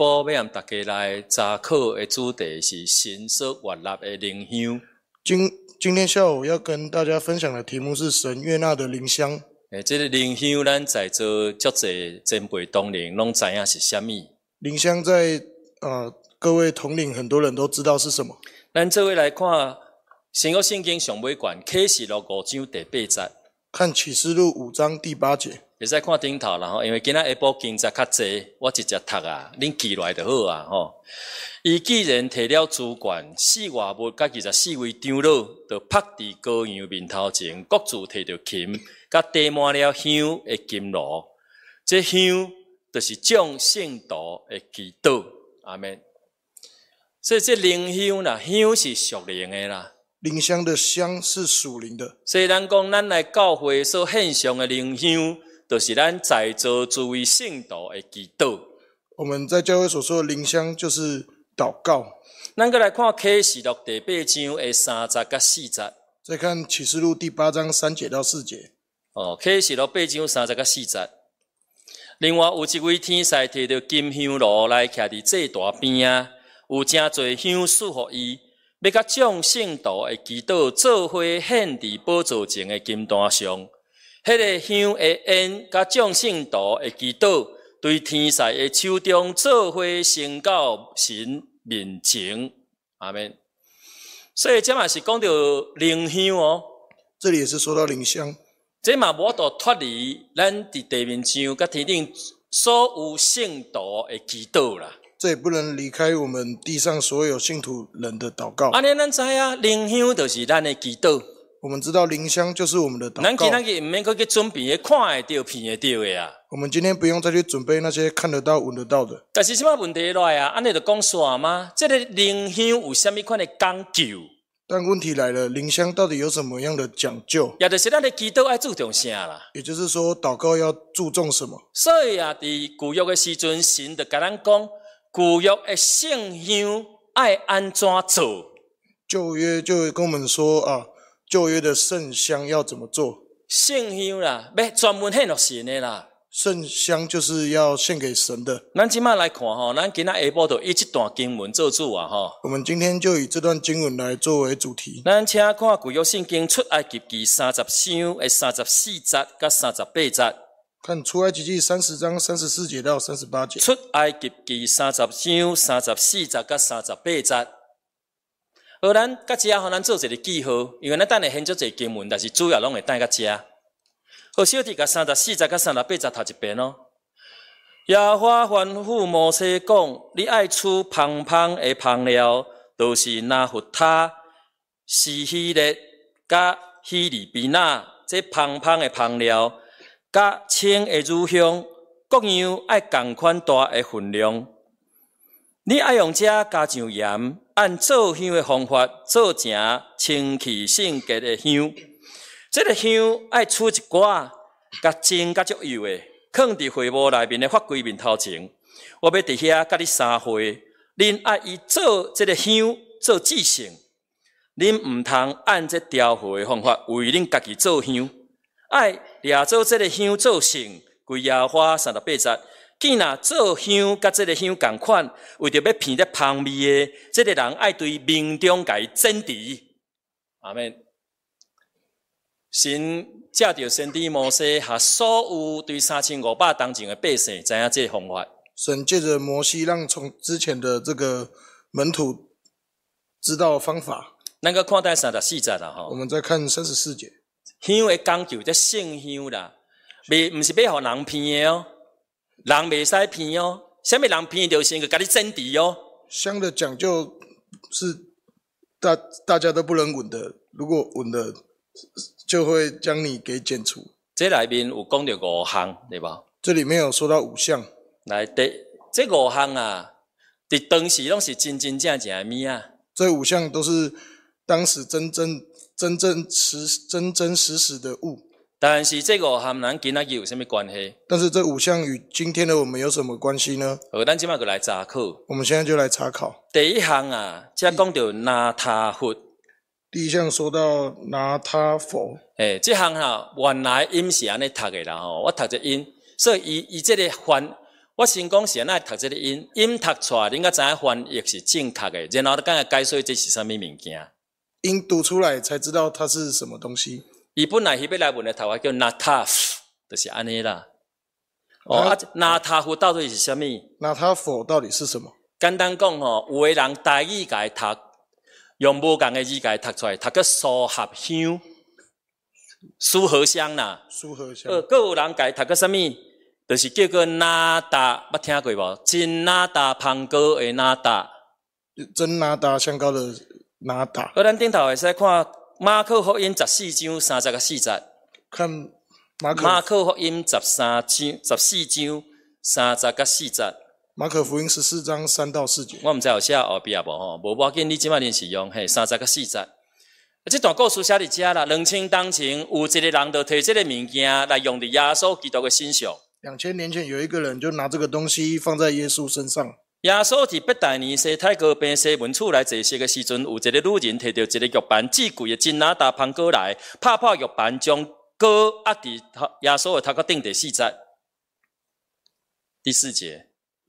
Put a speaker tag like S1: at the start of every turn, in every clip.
S1: 晡要和大家来查考的主题是神所悦纳的灵香。
S2: 今天下午要跟大家分享的题目是神悦纳的灵香。
S1: 这个灵香，咱在座足侪前辈同龄拢知影是啥物。
S2: 灵香在各位统领很多人都知道是什么。
S1: 咱做位来看新约圣经上尾卷启示录5章第8节，
S2: 看启示录5章第8节。
S1: 会使看顶头啦吼，因为今仔下晡经节较济，我直接读啊，恁记落来就好啊吼。伊既然摕了主权，4外物甲24位长老，就趴伫羔羊面头前，各自摕着琴，甲滴满了香的金炉。这香就是众圣徒的祈祷。阿们。所以这灵香啦，香是属灵的啦。
S2: 灵香的香是属灵的。
S1: 所以咱讲，咱来教会所献上的灵香，就是咱在座诸位圣徒的祈祷。
S2: 我们在教会所说的灵香就是祷告。
S1: 咱再来看启示录第8章的3节甲4节。
S2: 再看启示录第8章3节到4节。
S1: 启示录8章3节甲4节。另外有一位天使摕着金香炉来徛伫祭坛边啊，有真侪香赐予伊，要甲众圣徒的祈祷做伙献伫宝座前的金坛上。迄个香的烟甲众圣徒的祈祷，对天使的手中做伙升到神面前。阿们。所以这嘛是讲到灵香哦。
S2: 这里也是说到灵香。
S1: 这嘛无度脱离咱伫地面上甲天顶所有圣徒的祈祷啦。
S2: 这也不能离开我们地上所有信徒人的祷告。
S1: 安尼咱知影，灵香就是咱的祈祷。
S2: 我们知道灵香就是我们的祷告。
S1: 咱今仔日唔免去准备看会到、闻会到的啊。
S2: 我们今天不用再去准备那些看得到、闻得到的。
S1: 但是什么问题来啊？安尼就讲煞吗？这个灵香有啥物款的讲究？
S2: 但问题来了，灵香到底有什么样的讲究？
S1: 也就是咱的祈祷要注重啥啦？
S2: 也就是说，祷告要注重什么？
S1: 所以啊，伫旧约的时阵，神就甲咱讲，旧约的圣香爱安怎做？
S2: 旧约就跟我们说旧约的圣香要怎么做？
S1: 圣香啦，要专门献给神的啦。
S2: 圣香就是要献给神的。
S1: 咱即摆来看吼，咱今仔下晡就以这段经文做主啊吼。
S2: 我们今天就以这段经文来作为主题。
S1: 咱请看旧约圣经出埃及记30章的34节甲38节。
S2: 看出埃及记30章34节到38节。
S1: 出埃及记30章34节甲38节。而咱甲遮，咱做一个记号，因为咱等下现做一经文，但是主要拢会带甲遮。好，小弟甲34节甲38节读一遍哦。耶和华吩咐摩西讲：你爱取芳芳的香料，就是拿弗他、西希勒、甲希利比纳这芳芳的香料，甲清的乳香，各样爱同款大的分量。你爱用这加上盐，按做香的方法做成清气圣洁的香。这个香爱取一寡，甲蒸甲足油的，放伫会幕内面的法柜面头前。我要伫遐甲你三会，恁爱伊做这个香做至圣。恁唔通按这调和的方法为恁家己做香，爱掠做这个香做圣，归耶和华38节。既若做香甲这个香同款，为着要闻得香味的，这个人爱对民中甲伊整治。阿们。神借着先知摩西，和所有对3500当前的百姓知影这个方法。
S2: 神借着摩西，让从之前的这个门徒知道方法。
S1: 咱个看待34节啦吼。
S2: 我们再看34节。
S1: 香的讲究这圣香啦，唔是要互人闻的哦，人袂使闻哦。啥物人闻着先去甲你整治哦。
S2: 香的讲究是大家都不能闻的，如果闻的，就会将你给剪除。
S1: 这里面有讲到5项，对吧？
S2: 这里面有说到5项。来，
S1: 这5项啊，伫当时拢是真正的物啊。
S2: 这5项都是当时真真实实的物。
S1: 但是这5项咱今仔日有什么关系？
S2: 但是这5项与今天的我们有什么关系呢？
S1: 咱今摆就来查考。
S2: 我们现在就来查考。
S1: 第一项啊，这讲到拿他佛。
S2: 第一项说到拿他佛。
S1: 这项原来音是安尼读的啦吼，我读这音，所以伊这个翻， 我先讲是安怎读这个音，音读出来，恁才知影翻译是正确的，然后你敢解说这是啥物物件？
S2: 音读出来才知道它是什么东西。
S1: 伊本来希伯来文的头话叫 nataf， 就是安尼啦。nataf 到底是啥物？
S2: 那它否到底是什么？
S1: 简单讲吼，有的人台语甲伊读，用无共的字甲伊读出来，读个苏合香、苏合香啦。
S2: 苏合香。
S1: 各有人甲伊读个啥物？就是叫做那达，捌听过无？真那达芳膏的那达，
S2: 真拿达香膏的拿达。
S1: 咱顶头会使看马可福音14章30到40。
S2: 看
S1: 马可福音14章30到40。
S2: 马可福音14章3到4节。
S1: 我毋知有写后壁无吼，无要紧，你即摆恁是用30到40。这段故事写伫遮啦，2000当前有一个人就摕这个物件来用伫耶稣基督的身上。
S2: 2000年前有一个人就拿这个东西放在耶稣身上。
S1: 耶稣伫伯大尼西太高边西门厝来坐席的时阵，有一个女人摕到一个玉盘至贵的真哪达芳膏来，拍破玉盘，将膏压伫耶稣的头壳顶第4节。第4节，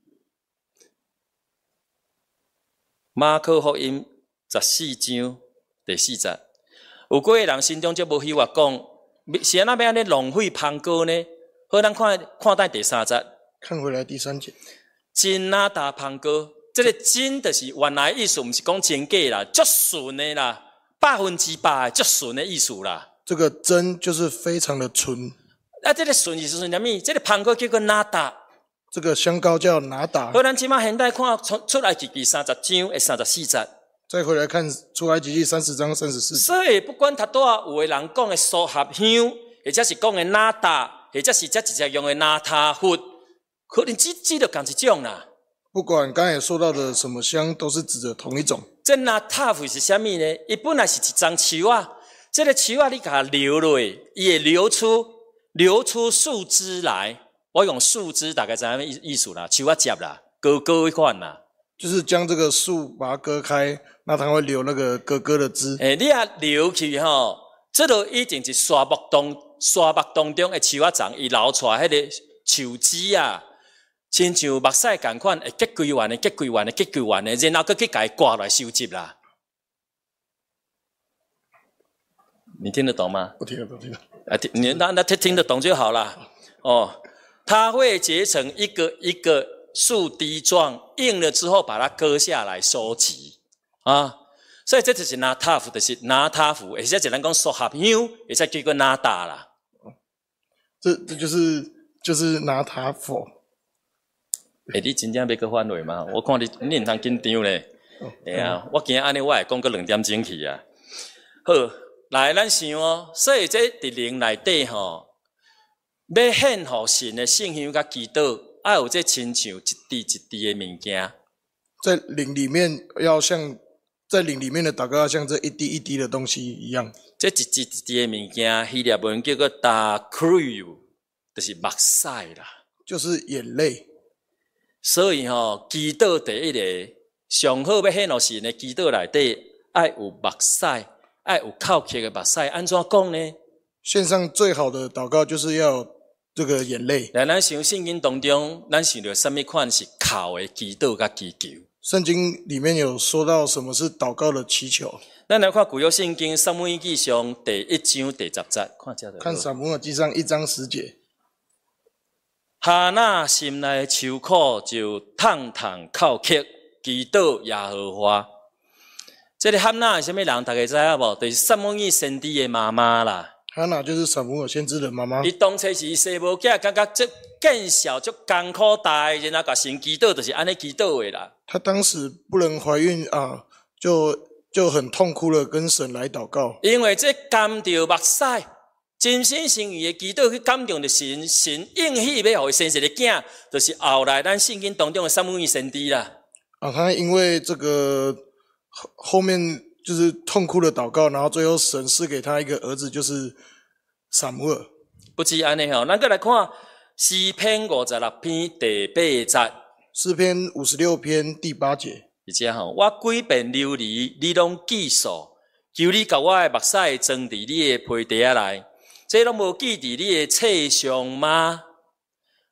S1: 马可福音14章第4节，有几个人心中就无喜悦讲，是安怎要安尼浪费芳膏呢？好，咱看待第3节。
S2: 看回来第3节。
S1: 真哪达芳膏，这个真就是原来意思，毋是讲真假啦，足纯的啦，100%的足纯的意思啦。
S2: 这个真就是非常的纯。
S1: 这个纯是纯啥物？这个芳膏叫做哪达，
S2: 这个香膏叫拿达。
S1: 好，咱即马现代看出来记30章的34节。
S2: 再回来看出埃及记30章34节。
S1: 所以不管他多少，有的人讲的苏合香，或者是讲的哪达，或者是直接用的哪塔佛。可能只就讲一种啦。
S2: 不管刚才说到的什么香，都是指着同一种。
S1: 这那塔佛是啥物呢？伊本来是一张树啊，这个树啊，你给它流落，伊会流出树枝来。我用树枝大概知影意思啦，树啊接啦，割一款啦。
S2: 就是将这个树把它割开，那它会流那个割的汁。
S1: 你啊流去吼，这就一定是沙漠当中的树啊长，伊流出来迄个树枝啊。亲像目屎同款，会结规完的，然后佮去甲伊刮来收集啦。你听得懂吗？
S2: 我听得懂，听得
S1: 懂。你那听得懂就好啦。哦，它会结成一个一个树滴状，硬了之后把它割下来收集啊。所以这就是拿塔符，就是拿塔符，而且只能讲苏合香，而且叫个拿达啦。
S2: 这就是拿塔符。
S1: 你真正要搁反话吗？我看你唔通紧张咧。我惊安尼我会讲个2点钟去啊。好，来咱想哦，所以这伫灵内底吼，要献互神的圣香甲祈祷，要有这亲像一滴一滴的物件。
S2: 在灵里面在灵里面的祷告要像这一滴一滴的东西一样。
S1: 这一滴一滴的物件，希腊文叫做 dacryo， 就是目屎啦，
S2: 就是眼泪。
S1: 所以祈祷第一个上好要献互神的祈祷内底，爱有目屎，爱有哭泣的目屎，安怎讲呢？
S2: 线上最好的祷告就是要这个眼泪。
S1: 来，咱想圣经当中，咱想到什么款是哭的祈祷甲祈求？
S2: 圣经里面有说到什么是祷告的祈求。
S1: 咱来看旧约圣经撒母耳记上第1章第10节，
S2: 看撒母耳记上1章10节。
S1: 哈娜心内愁苦，就痛哭泣，祈祷耶和华。这个哈娜是什么人？大家知影无？就是撒母耳先知的妈妈啦。
S2: 哈娜就是撒母耳先知的妈妈。
S1: 伊当初是生无囝，感觉这见小就艰苦大，然后甲神祈祷，就是安尼祈祷的啦。
S2: 她当时不能怀孕啊，就很痛哭了，跟神来祷告。
S1: 因为这甘着目屎。真心诚意的祈祷去感动着神，神应许要互伊生一个囝，就是后来咱圣经当中的撒母耳先知啦。
S2: 他因为这个后面就是痛哭的祷告，然后最后神赐给他一个儿子，就是撒母耳。
S1: 不止安尼吼，咱再来看诗篇56篇第8节。
S2: 诗篇56篇第8节。
S1: 而且我几遍流离，你拢记数，求你甲我的目屎装伫你的皮袋内。这拢无记伫你的册上吗？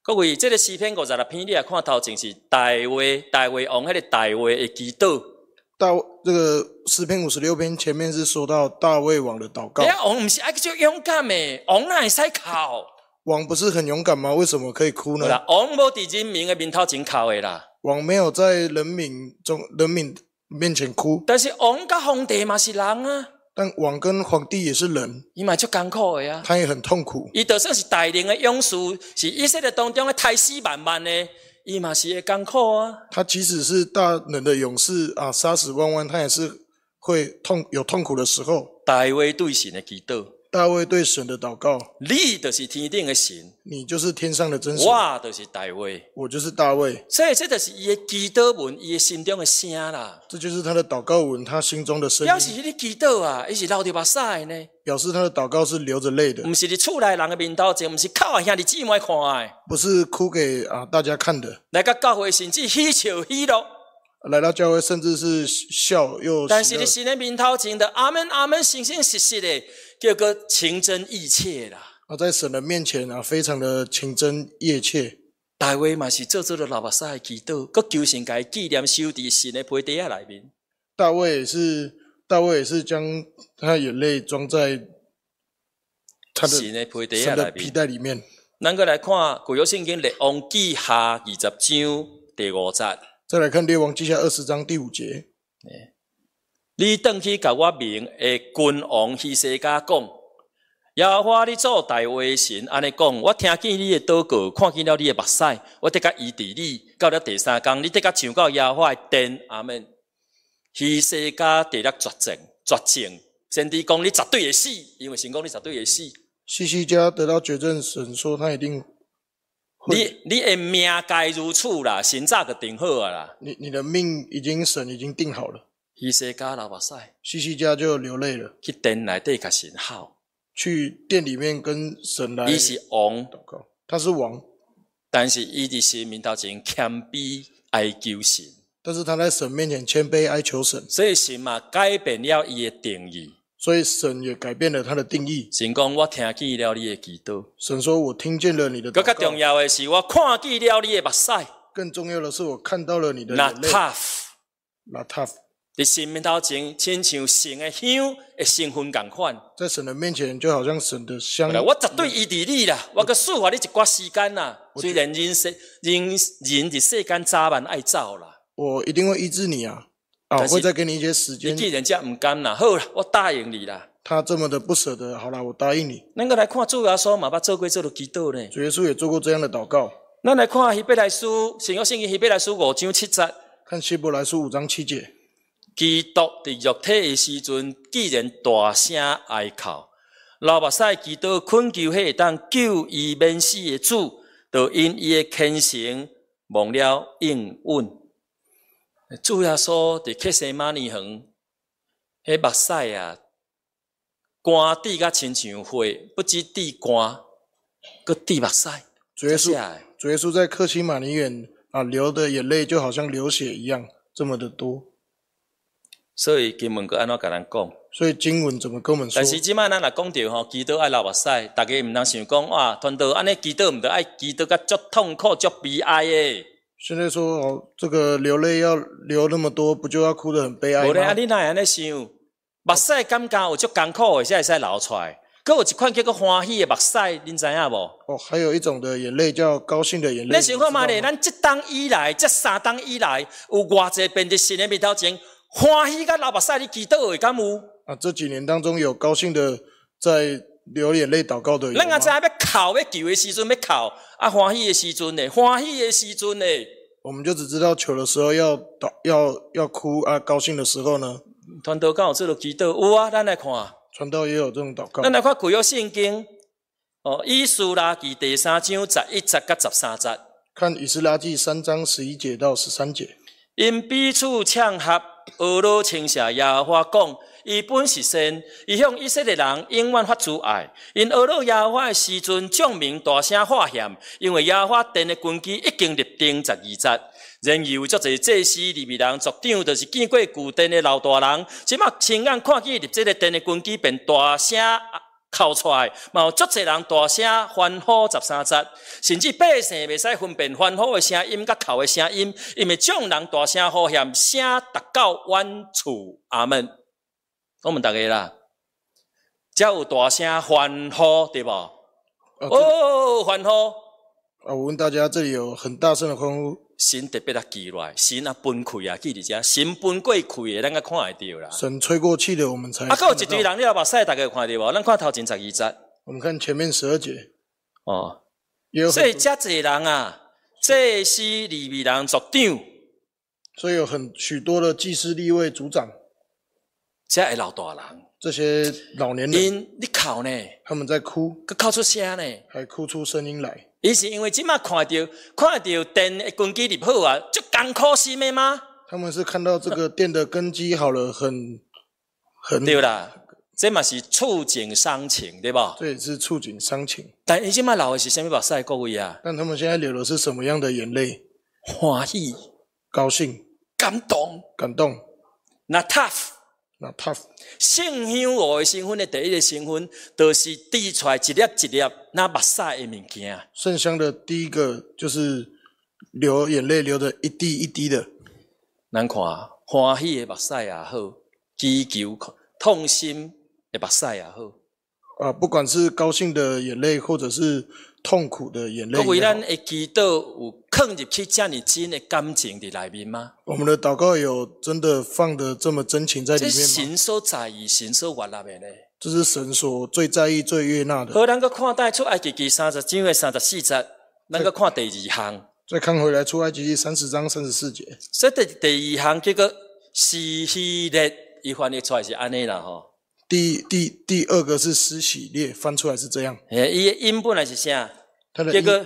S1: 各位，这个诗篇56篇，你来看头前是大卫王迄个大卫的祈祷。
S2: 这个诗篇56篇前面是说到大卫王的祷告。
S1: 王不是爱叫勇敢的，王哪会使哭？
S2: 王不是很勇敢吗？为什么可以哭呢？
S1: 王无伫人民的面头前哭的啦。
S2: 王没有在人民面前哭。
S1: 但是王甲皇帝嘛是人啊。
S2: 但王跟皇帝也是人，
S1: 伊嘛足艰苦的啊。
S2: 他也很痛苦。
S1: 伊就算是大能的勇士，是以色列当中的太死万万的。伊嘛是会艰苦啊！
S2: 他即使是大能的勇士啊，杀死万万，他也是会有痛苦的时候。
S1: 大卫对神的祈祷，
S2: 大卫对神的祷告，
S1: 你就是天顶的神，
S2: 你就是天上的真神，
S1: 我就是大卫，
S2: 我就是大卫。
S1: 所以这就是伊的祈祷文，伊的心中的声啦。
S2: 这就是他的祷告文，他心中的声音。
S1: 表示你祈祷啊，伊是流着目屎的呢。
S2: 表示他的祷告是流着泪的，
S1: 不是你厝内人的面头前，不是靠兄弟姊妹看的，
S2: 不是哭给大家看的。
S1: 来到教会甚至喜笑喜乐，
S2: 来到教会甚至是笑又喜乐。
S1: 但是你神的面头前的阿门阿门，诚诚实实的，叫个情真意切啦。
S2: 在神的面前非常的情真意切。
S1: 大卫嘛是做了流目屎的祈祷，佮求神甲伊纪念收伫神的皮袋内面。
S2: 大卫也是将他的眼泪装在他的
S1: 神的
S2: 皮袋里面。
S1: 咱个来看旧约圣经列王记下20章第5节。
S2: 再来看列王记下20章第5节。
S1: 你回去甲我名的君王希西家讲，耶和华你做大卫神安尼讲，我听见你的祷告，看见了你的目屎，我得甲医治你。到了第3天，你得甲上到耶和华的殿。阿门。希西家得了绝症，先知讲你绝对会死，因为神讲你绝对会死。
S2: 希西家得到绝症，神说他一定会。
S1: 你的命该如此啦，神早就定好啊啦。
S2: 你的命神已经定好了。
S1: 希西家流目屎，
S2: 希西家就流泪了，
S1: 去殿内底甲神吼，
S2: 去殿里面跟神来。
S1: 伊是王
S2: 祷告，他是王，
S1: 但是伊伫神面头前谦卑哀求神。
S2: 但是他在神面前谦卑哀求神，
S1: 所以神嘛改变了伊的定义。
S2: 所以神也改变了他的定义。
S1: 神讲我听见了你的祈祷，
S2: 神说我听见了你的祷告。
S1: 更加重要的是我看见了你的目屎，
S2: 更重要的是我看到了你的眼泪。拉塔夫，
S1: 伫神面头前，亲像神的香的成分共款。
S2: 在神的面前，就好像神的香。
S1: 我绝对医治你啦，我阁赐予你一寡时间啦。虽然人伫世间早晚爱走啦。
S2: 我一定会医治你啊！我会再给你一些时间。
S1: 你既然这唔甘啦，好啦，我答应你啦。
S2: 他这么的不舍得，好啦，我答应你。
S1: 咱个来看主耶稣嘛，捌做过这个祈祷呢。
S2: 主耶稣也做过这样的祷告。
S1: 咱来看希伯来书，新约圣经希伯来书5章7节。
S2: 看希伯来书5章7节。
S1: 基督伫肉体的时阵，既然大声哀哭，流目屎祈祷恳求迄当救伊免死的主，就因伊的虔诚蒙了应允。主耶稣伫克西马尼园，迄目屎啊，汗滴甲亲像火，不止滴汗，佮滴目屎。
S2: 主耶稣在克西马尼园流的眼泪就好像流血一样，这么的多。
S1: 所以经文佮安怎甲咱讲？
S2: 所以经文怎么跟我们说？
S1: 但是即摆咱若讲到祈祷爱流目屎，大家毋通想讲哇，传道安尼祈祷毋得爱祈祷甲足痛苦、足悲哀的。
S2: 现在说这个流泪要流那么多，不就要哭得很悲哀吗？
S1: 无咧，你哪会安尼想？目屎感觉有足艰苦的，才会使流出来。佫有一款叫做欢喜的目屎，恁知影无？
S2: 还有一种的眼泪叫高兴的眼泪。
S1: 你想看嘛咧？咱这冬以来，这3冬以来，有偌济遍伫神的面头前，欢喜甲流目屎，你祈祷的敢有？
S2: 这几年当中有高兴的在流眼泪祷告的有吗？
S1: 咱也知要哭要求的时阵要哭，欢喜的时阵呢？欢喜的时阵呢？
S2: 我们就只知道求的时候要哭高兴的时候呢？
S1: 传道敢有做着祈祷？有啊，咱来看。
S2: 传道也有这种祷告。
S1: 咱来看旧约圣经，以斯拉记第3章11节甲13节。
S2: 看以斯拉记3章11节到13节。
S1: 因彼此呛合，俄罗称谢耶和华讲。伊本是善，伊向以色列人永远发慈爱。因俄罗耶和华的时阵，众民大声喊喊，因为耶和华殿的根基已经立定12节。然而有足侪祭司、利未人族长，就是见过旧殿的老大人，即马亲眼看见立这个殿的根基，便大声哭出来，嘛有足侪人大声欢呼13节，甚至百姓袂使分辨欢呼的声音甲哭的声音，因为众人大声呼喊，声达到远处。阿门。我问大家啦，才有大声欢呼，对无？欢呼！
S2: 我问大家，这里有很大声的欢呼。
S1: 神特别记落来，神分开啊，记伫遮，神分过开的，咱个看会到啦。
S2: 神吹过气的，我们才。
S1: 还有一堆人，你有目屎，大家有看到无？咱看头前12节。
S2: 我们看前面12节。
S1: 哦，所以遮侪人啊，祭司利未人族长，
S2: 所以有许多的祭司利未族长，
S1: 遮会老大人，
S2: 这些老年人，
S1: 你哭呢？
S2: 他们在哭，
S1: 佮哭出声呢，
S2: 还哭出声音来。
S1: 伊是因为即马看到电的根基入好啊，就艰苦心的吗？
S2: 他们是看到这个电的根基好了，很
S1: 对啦，这嘛是触景伤情，对吧？
S2: 这也是触景伤情。
S1: 但伊即马流的是啥物目屎？各位啊，
S2: 但他们现在流的是什么样的眼泪？
S1: 欢喜、
S2: 高兴、
S1: 感动、
S2: 那
S1: tough。圣香炉的身份的第一个身份，就是滴出来一粒一粒那目屎的物件。
S2: 圣香的第一个就是流眼泪，流的一滴一滴的。
S1: 咱看欢喜的目屎也好，祈求痛心的目屎也好。
S2: 不管是高兴的眼泪，或者是痛苦的眼泪也好。
S1: 各位，咱的祈祷有放入去这么真的感情在里面吗？
S2: 我们的祷告有真的放得这么真情在里面吗？
S1: 这是神所在意、神所悦纳的呢。
S2: 这是神所最在意、最悦纳的。
S1: 好，咱个看带出埃及记30章的34节，咱个看第2项。
S2: 再看回来，出埃及记30章34节。
S1: 所以第2项叫做施希列，伊翻译出来是安尼啦吼。
S2: 第二个是施洗列，翻出来是这样。
S1: 伊的音本来是啥？
S2: 它的
S1: 叫做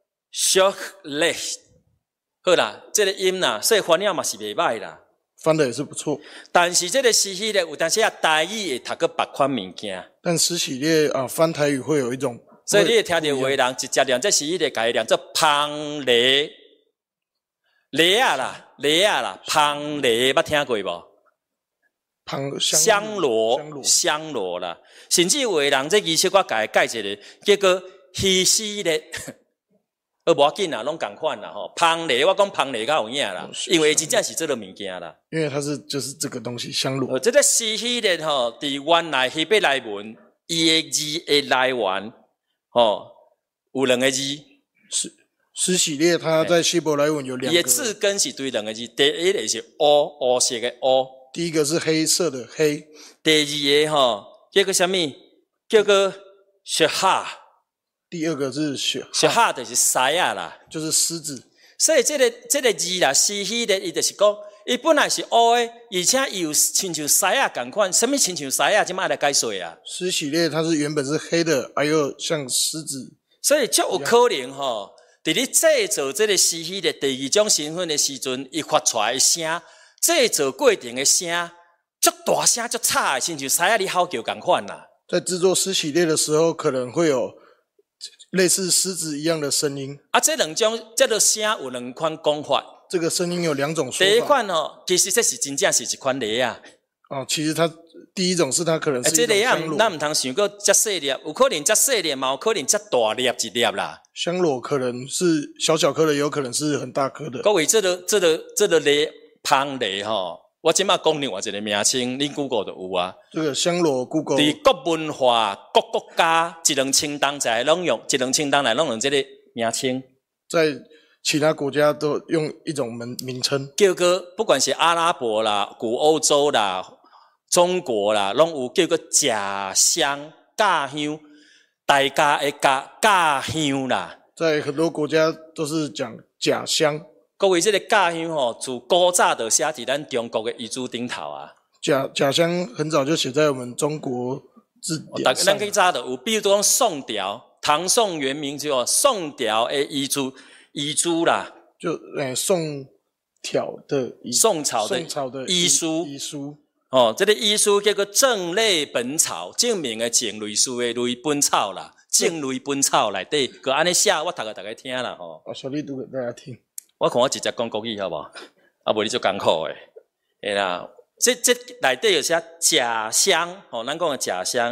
S1: shock leh。好啦，这个音啦，所以翻译嘛是袂歹啦，
S2: 翻的也是不错。
S1: 但是这个施洗列有当时啊台语会读个别款物件。
S2: 但施洗列翻台语会有一种，
S1: 所以你会听到有的人直接念这施洗列，改念做芳梨梨啊啦，芳梨捌听过无？香罗啦，甚至有的人这仪式我改改一个，叫做希西列，无要紧啦，拢共款啦吼。芳梨我讲芳梨较有影啦，因为真正是这个物件啦。
S2: 因为它就是这个东西香罗。
S1: 这个希西列吼，伫原来希伯来文，伊的字的来源吼有2个字。
S2: 施洗列，它在希伯来文有2个。
S1: 伊的字根是对2个字，第一个是乌色的乌。
S2: 第一个是黑色的黑，
S1: 第二个吼叫做什么？叫做雪哈。
S2: 第二个是雪
S1: 哈，就是狮啊啦，
S2: 就是狮子。
S1: 所以这个字啦，施洗的伊就是讲，伊本来是乌的，而且伊有亲像狮啊同款。什么亲像狮啊？即马来解说啊。
S2: 施洗列它是原本是黑的，还有像狮子。
S1: 所以就有可能吼，伫你制造这个施洗的第2种身份的时阵，伊发出来的声。制作过程的声，足大声、足吵的，亲像狮仔咧吼叫同款啦。
S2: 在制作施洗列的时候，可能会有类似狮子一样的声音。
S1: 这2种这个声有2款讲法。
S2: 这个声音有2种说法。
S1: 第一款其实这是真正是一款梨啊。
S2: 其实它第一种是它可能是一种香螺。
S1: 咱唔通想过遮细粒，有可能遮细粒，嘛有可能遮大粒一粒啦。
S2: 香螺可能是小颗的，也有可能是很大颗的。
S1: 各位，这个梨。芳梨吼，我即马讲另外一个名称，恁 Google 就有啊。
S2: 这个香螺 Google
S1: 伫各文化、各国家一两清单在拢用，一两清单来拢用这个名称。
S2: 在其他国家都用一种名称，
S1: 叫做不管是阿拉伯啦、古欧洲啦、中国啦，拢有叫做假香、假香，大家的假香啦。
S2: 在很多国家都是讲假香。
S1: 各位，这个假香吼，自古早就写伫咱中国的遗嘱顶头啊。
S2: 假香很早就写在我们中国字典上。
S1: 咱最早就有，比如讲宋朝，唐宋元明就宋朝的遗嘱啦，
S2: 就宋朝的遗书。
S1: 这个遗书叫做正类本草，证明的正类书的类本草啦，正类本草内底，佮安尼写，我读给大家听啦吼。
S2: 小丽读给大家听。
S1: 我看我直接讲国语好无？无你就艰苦诶。啦，这内底有写假香，咱讲的假香，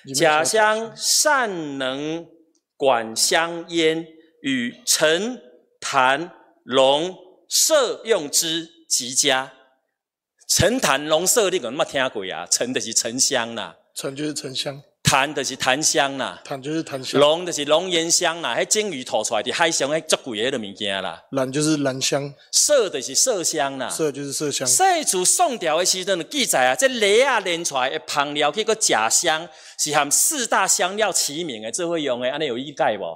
S1: 甲香善能管香烟，与陈檀龙麝用之极佳。陈檀龙麝你可能没听过啊？陈就是沉香啦，
S2: 沉就是沉香，
S1: 檀就是檀香啦，
S2: 檀就是檀香，
S1: 龙就是龙涎香啦，迄鲸鱼吐出来伫海上迄足贵迄个物件啦。
S2: 兰就是兰香，
S1: 麝就是麝香啦，
S2: 麝就是麝香。
S1: 细自宋朝的时阵就记载啊，这梨啊炼出来的香料，去个甲香是和4大香料齐名的，这会用的，安尼有意解无？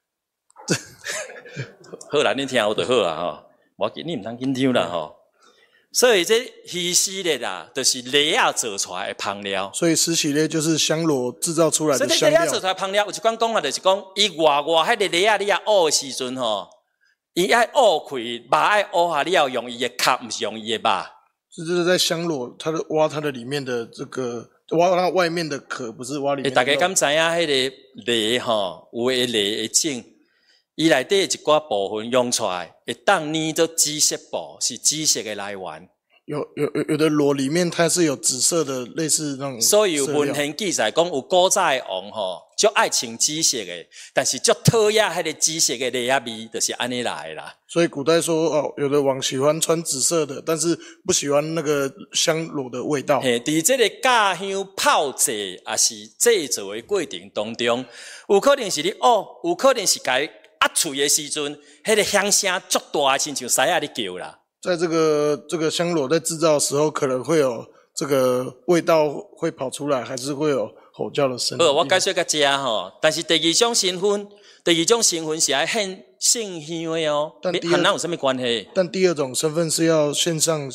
S1: 好啦，你听有就好啊吼，无紧你唔通紧张啦吼。所以这稀释的啦，就是梨啊做出来的香料。
S2: 所以湿洗类就是香螺制造出来的香料。
S1: 所以梨啊做出来的香料，有一款讲法就是讲，伊外迄个梨啊你啊漚的时阵吼，伊爱漚开，肉爱漚下，你要用伊的壳，唔是用伊的肉。
S2: 这就是在香螺，它的挖它的里面的这个挖它外面的壳，不是挖里面的肉。
S1: 大家敢知影迄个梨吼，有的梨会整，伊内底一寡部分用出来，会当捏做紫色布，是紫色的来源。
S2: 有的螺里面它是有紫色的，类似那种。
S1: 所以有文献记载讲，有古早的王吼，就爱穿紫色的，但是就讨厌迄个紫色的梨仔味，就是安尼来的啦。
S2: 所以古代说哦，有的王喜欢穿紫色的，但是不喜欢那个香螺的味道。
S1: 嘿，伫这个架香泡制也是制作的过程当中，有可能是你有可能是该压喙的时阵，迄个响声足大，亲像狮仔咧叫啦。
S2: 在这个香螺在制造的时候，可能会有这个味道会跑出来，还是会有吼叫的声音。
S1: 我解说个遮吼，但是第二种成分是爱献性香的哦，和咱有什么关系？
S2: 但第二种身份是要献上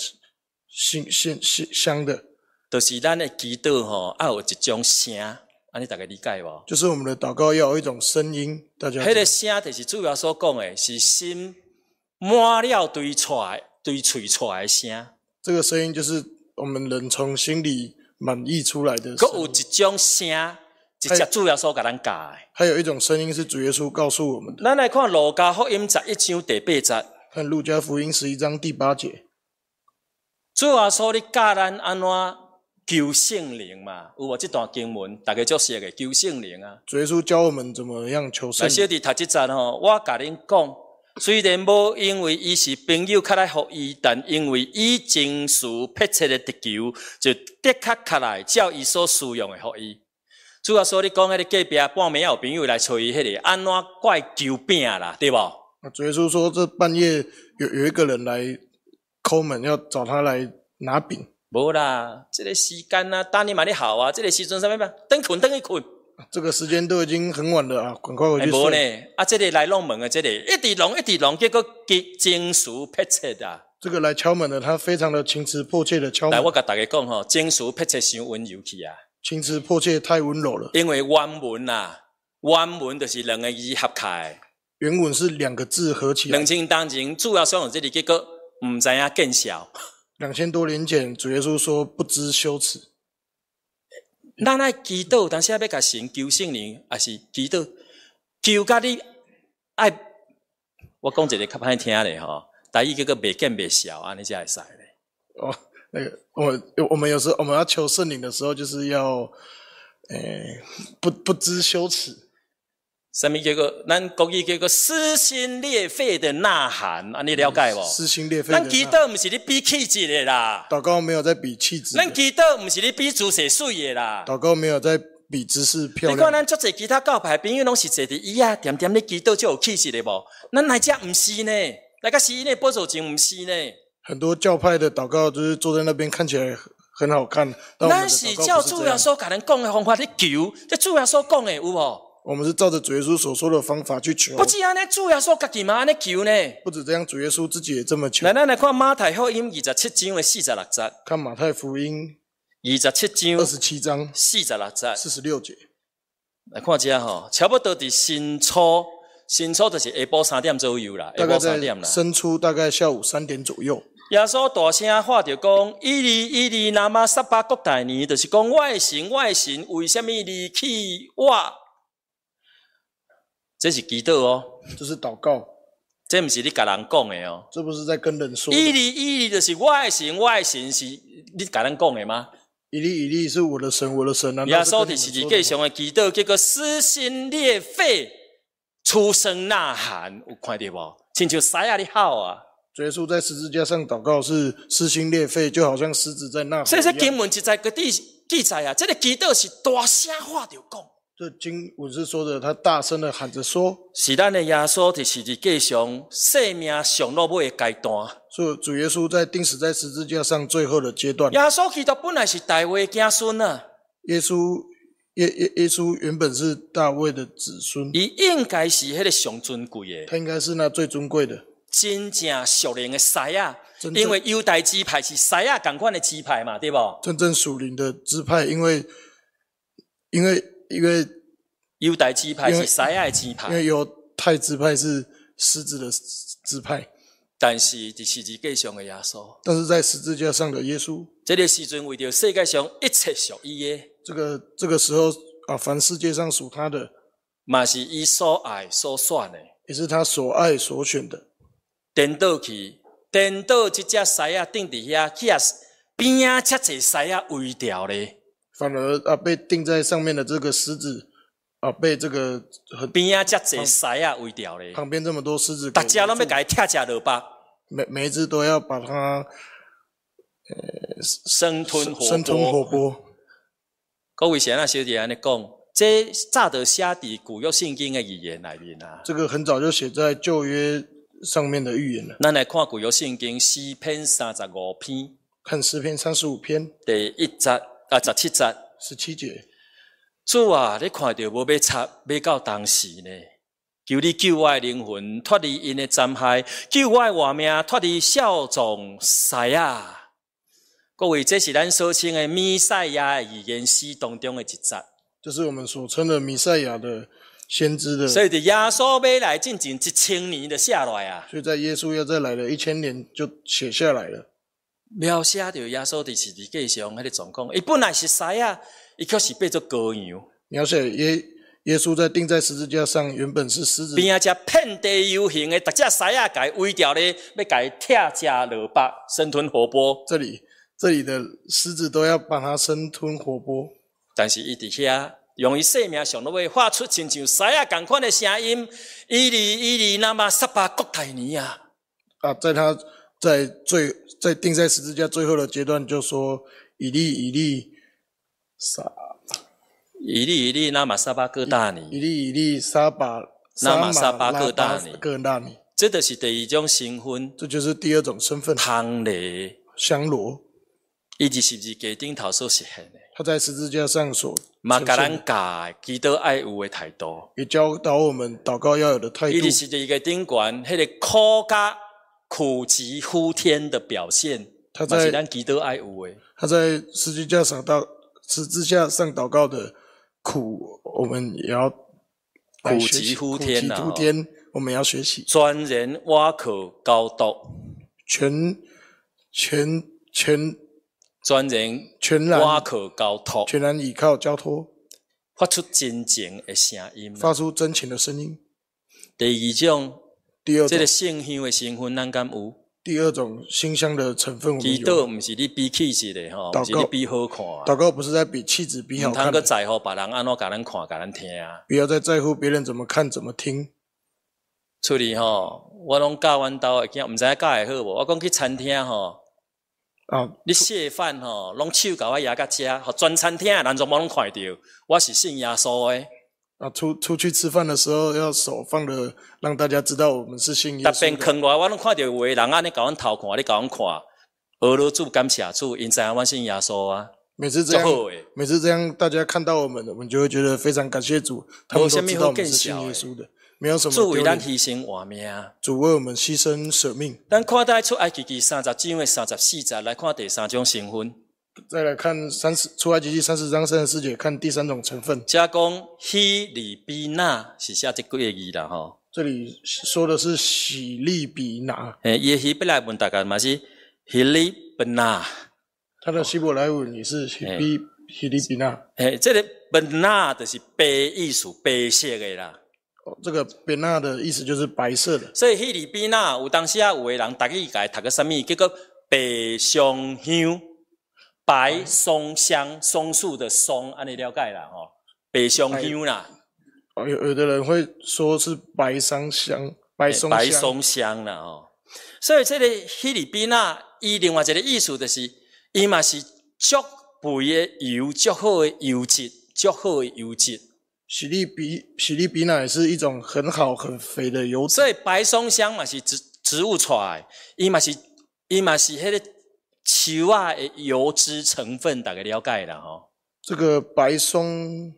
S2: 香的，
S1: 就是咱的祈祷吼，要有一种声，安尼大家理解无？
S2: 就是我们的祷告要有一种声音，大家。
S1: 迄个声就是主要所讲的，是心满了对喙出来的声。
S2: 这个声音就是我们人从心里满意出来的声音。
S1: 佮有一种声，直接主要所甲咱教的。
S2: 还有一种声音是主耶稣告诉我们的。
S1: 咱来看路加福音11章第8节，
S2: 看路加福音11章第8节。
S1: 主耶稣咧教咱安怎求圣灵嘛？有无这段经文？大家足熟的求圣灵啊。
S2: 主耶稣教我们怎么样求圣灵。
S1: 小弟读这节吼，我甲恁讲。虽然无因为伊是朋友较来服伊，但因为伊情绪迫切的得求，就的确来照伊所需用的服伊。主要说你讲迄个隔壁半暝有朋友来找伊，迄个安怎怪求饼啦，对无？
S2: 主耶稣说，这半夜有一个人来叩门，要找他来拿饼。
S1: 无啦，这个时间啊，等你嘛你好啊，这个时阵啥物嘛，等去困。
S2: 这个时间都已经很晚了啊，赶快回去睡。
S1: 无呢，这个来弄门的，这个一直弄，结果情绪迫切啊。
S2: 这个来敲门的，他非常的情辞迫切的敲门。
S1: 来，我甲大家讲吼，情绪迫切伤温柔去啊。
S2: 情辞迫切太温柔了。
S1: 因为原文啊，原文就是2个字合起来。
S2: 原文是2个字合起来。
S1: 2000当前主要想用这里，结果唔知影见效。
S2: 2000多年前，主耶稣说不知羞耻。
S1: 咱爱祈祷，但是要甲神求圣灵，也是祈祷求甲你爱。我讲一个较歹听咧吼，台语叫做未见未效，安尼才会使咧。
S2: 哦，那个我们有时候我们要求圣灵的时候，就是要不知羞耻。
S1: 什么叫做咱国语叫做撕心裂肺的呐喊？你了解无？
S2: 撕心裂肺的呐喊。
S1: 咱祈祷毋是你比气质的啦，
S2: 祷告没有在比气质。
S1: 咱祈祷毋是你比姿势水的啦，
S2: 祷告没有在比姿势漂亮。
S1: 你看咱足侪其他教派朋友拢是坐伫椅啊，点点咧祈祷就有气势的无？咱来遮毋是呢，来个是呢，保守前毋是呢。
S2: 很多教派的祷告就是坐在那边看起来很好看，
S1: 咱是照主耶稣甲咱讲的方法咧求，这主耶稣讲的有无？
S2: 我们是照着主耶稣所说的方法去求。
S1: 不止安尼，主耶稣家己嘛安尼求呢。
S2: 不止这样，主耶稣自己也这么求。
S1: 咱来看马太福音27章的46节。
S2: 看马太福音
S1: 27章
S2: 46章
S1: 46
S2: 节。
S1: 来看这吼，差不多伫新初就是下晡3点左右啦，下晡3点啦。
S2: 申初大概下午3点左右。
S1: 耶稣大声喊着讲：伊利那玛撒巴国大尼，就是讲我的神，为什么离弃我？这是祈祷哦，
S2: 这是祷告，
S1: 这不是你甲人讲的哦。
S2: 这不是在跟人说的。
S1: 伊利就是我的神是你甲人讲的吗？
S2: 以利以利是我的神，我的神。
S1: 耶稣伫十字架上的祈祷，结果撕心裂肺、出声呐喊，有看到无？亲像狮仔咧吼啊！
S2: 耶稣在十字架上祷告是撕心裂肺，就好像狮子在呐喊一样。
S1: 所以这经文就在个记载啊，这个祈祷是大声话着讲。
S2: 这经文是说的，他大声的喊着说：“
S1: 是咱的耶稣伫十字架上生命上落尾的阶段。”
S2: 所以主耶稣在钉死在十字架上最后的阶段。
S1: 耶稣基督本来是大卫的子孙啊。
S2: 耶稣原本是大卫的子孙，
S1: 伊应该是迄个上尊贵的，
S2: 他应该是那最尊贵的，
S1: 真正属灵的狮仔。因为犹大支派是狮仔同款的支派嘛，对不？
S2: 真正属灵的支派，因为
S1: 犹大支派是狮仔的支派，
S2: 因为犹太支派是狮子的支派。
S1: 但是伫十字架上的耶稣，
S2: 但是在十字架上的耶稣，
S1: 这个时阵为着世界上一切属伊的，
S2: 这个时候啊，凡世界上属他的，
S1: 嘛是伊所爱所选的，
S2: 也是他所爱所选的。
S1: 颠倒这只狮仔钉伫遐，去啊边啊遮济狮仔围掉咧，
S2: 反而啊被钉在上面的这个狮子啊被这个
S1: 边啊遮济狮仔围掉咧，
S2: 旁边这么多狮子，
S1: 大家拢要甲伊拆食落巴，
S2: 每一只都要把它
S1: 生吞
S2: 活剥。
S1: 各位先生小弟安尼讲，这早就写伫旧约圣经的语言内面啊。这
S2: 个很早就写在旧约上面的预言了。
S1: 咱来看旧约圣经诗篇35篇，
S2: 看诗篇35篇
S1: 第1节17节
S2: 17节。
S1: 主啊，你看到无要插要到当时呢？求你救我的灵魂脱离因的残害，救我的活命脱离少壮狮仔。各位，这是咱所称的弥赛亚的预言诗当中的一节，
S2: 这是我们所称的弥赛亚的先知的。
S1: 所以，耶稣要来进前1000年就写来啊。
S2: 所以在耶稣要再来了1000年就写下来了，
S1: 描写到耶稣伫十字架上迄个状况。伊本来是狮仔，伊却是变做羔羊。
S2: 描写耶稣在钉在十字架上，原本是狮子，
S1: 边啊只遍地游行的，逐只狮仔甲伊围掉咧，要甲伊拆食落腹，生吞活剥。
S2: 这里的狮子都要把它生吞活剥。
S1: 但是伊伫遐用伊生命上落尾发出亲像狮仔同款的声音，伊利那么撒巴国泰尼啊！
S2: 啊，在他在钉在十字架最后的阶段，就说以利
S1: 那玛撒巴各大尼，
S2: 以利撒巴
S1: 那玛撒巴各大尼，这就是第二种身份，
S2: 这就是第二种身份。
S1: 香罗，
S2: 香罗，
S1: 伊伫十字架顶头所实现的，
S2: 他在十字架上所
S1: 嘛甲咱教祈祷爱有的态度，
S2: 也教导我们祷告要有的态度。
S1: 伊伫十字架顶悬，迄个苦极呼天的表现，嘛是咱祈祷爱有的。
S2: 他在十字架上祷告的苦，我们也要
S1: 苦极呼天啊！
S2: 我们要学习。
S1: 全然瓦靠交托，
S2: 全
S1: 然瓦靠交托，
S2: 全然倚靠交托，
S1: 发出真情的声音，
S2: 发出真情的声音。
S1: 第二种，这个圣香的成分，咱敢有？
S2: 第二种馨香的成分，我们有。
S1: 祈祷不是你比气质的吼，不是你比好看。
S2: 祷告不是在比气质、比好看。
S1: 唔通去在乎别人安怎甲咱看、甲咱听啊！
S2: 不要再在乎别人怎么看、怎么听。
S1: 出去吼，我拢教阮兜的囝，唔知影教会好无？我讲去餐厅吼，你谢饭吼，拢手甲我压甲遮，互全餐厅的人全部拢看到，我是信耶稣的。
S2: 出去吃饭的时候要手放的，让大家知道我们是信耶稣的。
S1: 逐遍坑来，我拢看到有的人安尼甲阮偷看，你甲阮看，俄罗主感谢主，因知影阮信耶稣啊。
S2: 每次这样，大家看到我们就会觉得非常感谢主，他们都知道我们是信耶稣的，没有什么丢脸。
S1: 主为咱牺牲活命，
S2: 主为我们牺牲舍命。
S1: 咱看待出埃及记30章的34节，来看第三种身份。
S2: 再来看出埃及记30章34节，看第三种成分。
S1: 这讲希利比纳是写这几个字啦吼。
S2: 这里说的是喜利比拿。
S1: 伊的希伯来文大概嘛是希利比纳。
S2: 他的希伯来文也是希利比纳。
S1: 这个比纳就是白意思，白色的啦。
S2: 这个比纳的意思就是白色的。
S1: 所以希利比纳有当时有的人逐个甲伊读个啥物，叫做白香香。 白松香，松树的松，安尼了解啦吼，白松香啦，
S2: 有的人会说是白松香，白松
S1: 香啦吼。所以这个菲律宾啊，伊另外一个意思就是，伊嘛是足肥的油，足好的油脂，足好的油脂。
S2: 喜力比那也是一种很好很肥的油脂。
S1: 所以白松香嘛是植物出来，伊嘛是迄个树啊的油脂成分，大家了解啦吼。
S2: 这个白松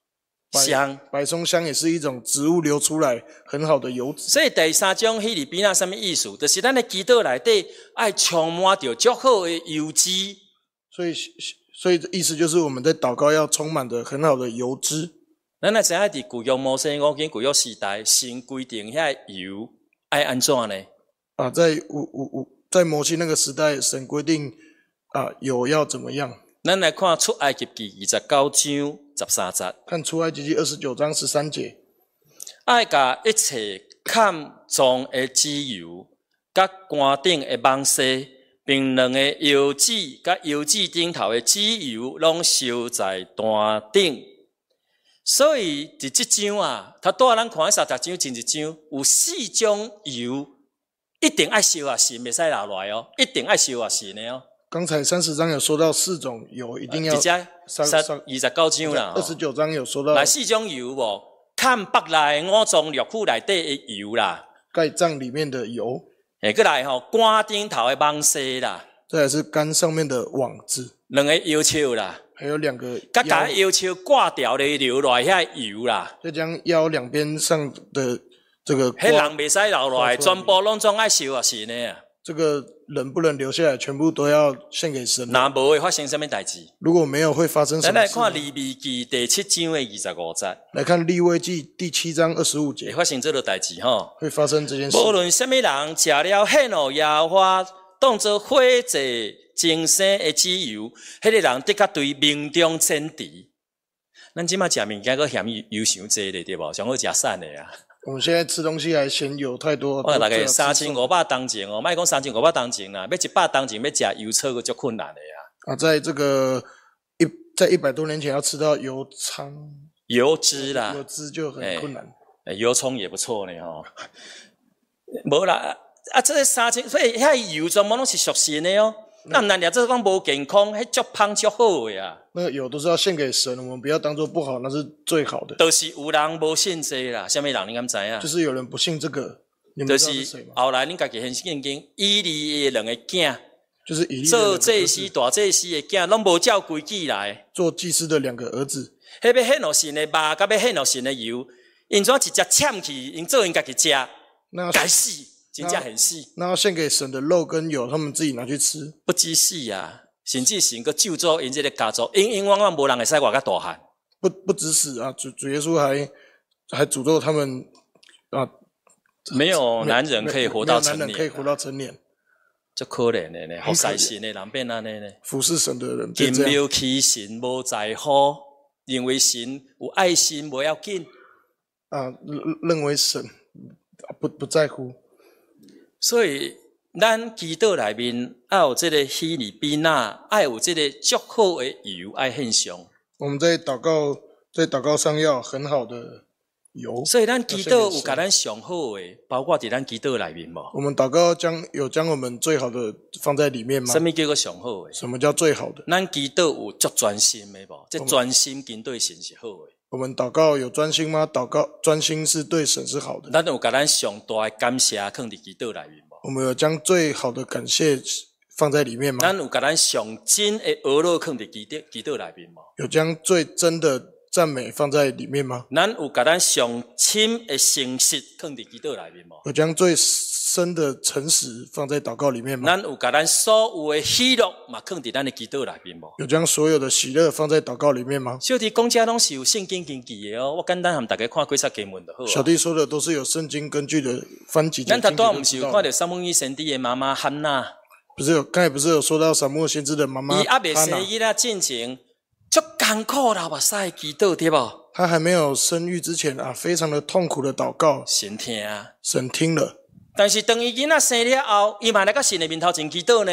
S2: 香也是一种植物流出来很好的油脂。
S1: 所以第三种菲律宾啊，什么意思？就是咱的祈祷内底爱充满着足好的油脂。
S2: 所以意思就是我们在祷告要充满着很好的油脂。
S1: 咱也知影伫旧约摩西五经旧约时代，神规定遐油爱安怎呢？
S2: 在摩西那个时代，神规定油要怎么样？
S1: 咱来看出埃及记29章13节。
S2: 看出埃及记29章13节。
S1: 爱甲一切砍棕的脂油，甲杆顶的网丝，并两个油脂甲油脂顶头的脂油，拢烧在弹顶。所以伫即章啊，他带咱看30章前一章，有4种油，一定爱烧啊神，袂使留落来哦，一定爱烧啊神的哦。
S2: 刚才30章有说到4种油，一定要。
S1: 29章啦
S2: ，29章有说到。
S1: 来4种油无，看北内五脏六腑内底的油啦，
S2: 盖脏里面的油。
S1: 过来吼，杆顶头的网丝啦，
S2: 再来是杆上面的网子，
S1: 两个腰鞘啦。
S2: 还有2个
S1: 甲腰鞘挂掉的流落来遐油啦，
S2: 再将腰两边上的这个，
S1: 迄人袂使留落来，全部拢总爱烧啊神的啊。
S2: 这个人不能留下来，全部都要献给神。
S1: 那无会发生什么代志？
S2: 如果没有，会发生什么事？
S1: 咱来看利未记第7章的25节。
S2: 来看利未记第7章25节，
S1: 会发生这个代志吼？
S2: 会发生这件事。
S1: 无论什么人食了献予耶和华当作火祭精生的脂油，迄个人的确对命中争敌。咱即马食物件，佫嫌油伤济咧，对无？上好食散的啊。
S2: 我们现在吃东西还嫌油太多。
S1: 我大概3500当前哦，莫讲3500当前啦，要100当前要食油炒佫足困难的呀。
S2: 在这个在100多年前要吃到油脂啦，油脂就很困难。
S1: 油葱也不错呢吼。无啦。这个3种，所以遐油全部拢是属神的哦。那咱俩这讲无健康，迄足芳足好的啊。
S2: 那个油都是要献给神，我们不要当作不好，那是最好的。
S1: 就是有人无信这啦，什么人你敢知影？
S2: 就是有人不信这个，你们知道是谁吗？
S1: 后来恁家己很圣经，以利的2个囝，
S2: 就是以利
S1: 做祭司大祭司的囝，拢无照规矩来。
S2: 做祭司的2个儿子，
S1: 迄要献予神的肉，甲要献予神的油，因怎直接签去，因做因家己食，该死。真正很细，
S2: 那要献给神的肉跟油，他们自己拿去吃，
S1: 不止死啊！甚至神个咒诅因这个家族，永永远远无人会使活到大汉。
S2: 不止死啊！主耶稣还诅咒他们啊！
S1: 没有男人可以活到成年，
S2: 男人可以活到成年，
S1: 这可怜的呢，服侍神的人变安尼呢？
S2: 服侍神的人
S1: 敬庙起神无在乎，认为神有爱心无要紧
S2: 啊，认为神不在乎。
S1: 所以，咱祈祷内面要有这个希利比纳，要有这个足好的油爱献上。
S2: 我们在祷告上要很好的油。
S1: 所以，咱祈祷有甲咱上好的，包括伫咱祈祷内面无？
S2: 我们祷告将我们最好的放在里面吗？
S1: 什么叫做上好的？
S2: 什么叫最好的？
S1: 咱祈祷有足专心的无？这专心跟对神是好的。
S2: 我们祷告有专心吗？祷告专心是对神是好的。
S1: 咱有甲咱上大的感谢放伫祈祷内面无？
S2: 我们有将最好的感谢放在里面吗？
S1: 咱有甲咱上真的俄罗放伫祈祷内面无？
S2: 有将最真的赞美放在里面吗？
S1: 咱有甲咱上深的诚实放伫祈祷内面无？
S2: 有将最深的诚实放在祷告里面吗？
S1: 咱有甲咱所有的喜乐嘛放伫咱的祈祷内面无？
S2: 有将所有的喜乐放在祷告里面吗？
S1: 小弟讲遮拢是有圣经根据的哦，我简单和大家看几则经文就好。
S2: 小弟说的都是有圣经根据的，翻几节经
S1: 咱
S2: 就知道了。
S1: 不是有看到撒母耳先知的妈妈汉娜？
S2: 刚才不是有说到撒母耳先知的妈妈？
S1: 伊还未生囡仔进前，足艰苦流目屎祈祷对无？
S2: 他还没有生育之前啊，非常的痛苦的祷告，
S1: 神听啊，
S2: 神听了。
S1: 但是当伊囡仔生了后，伊嘛来到神的面头前祈祷呢。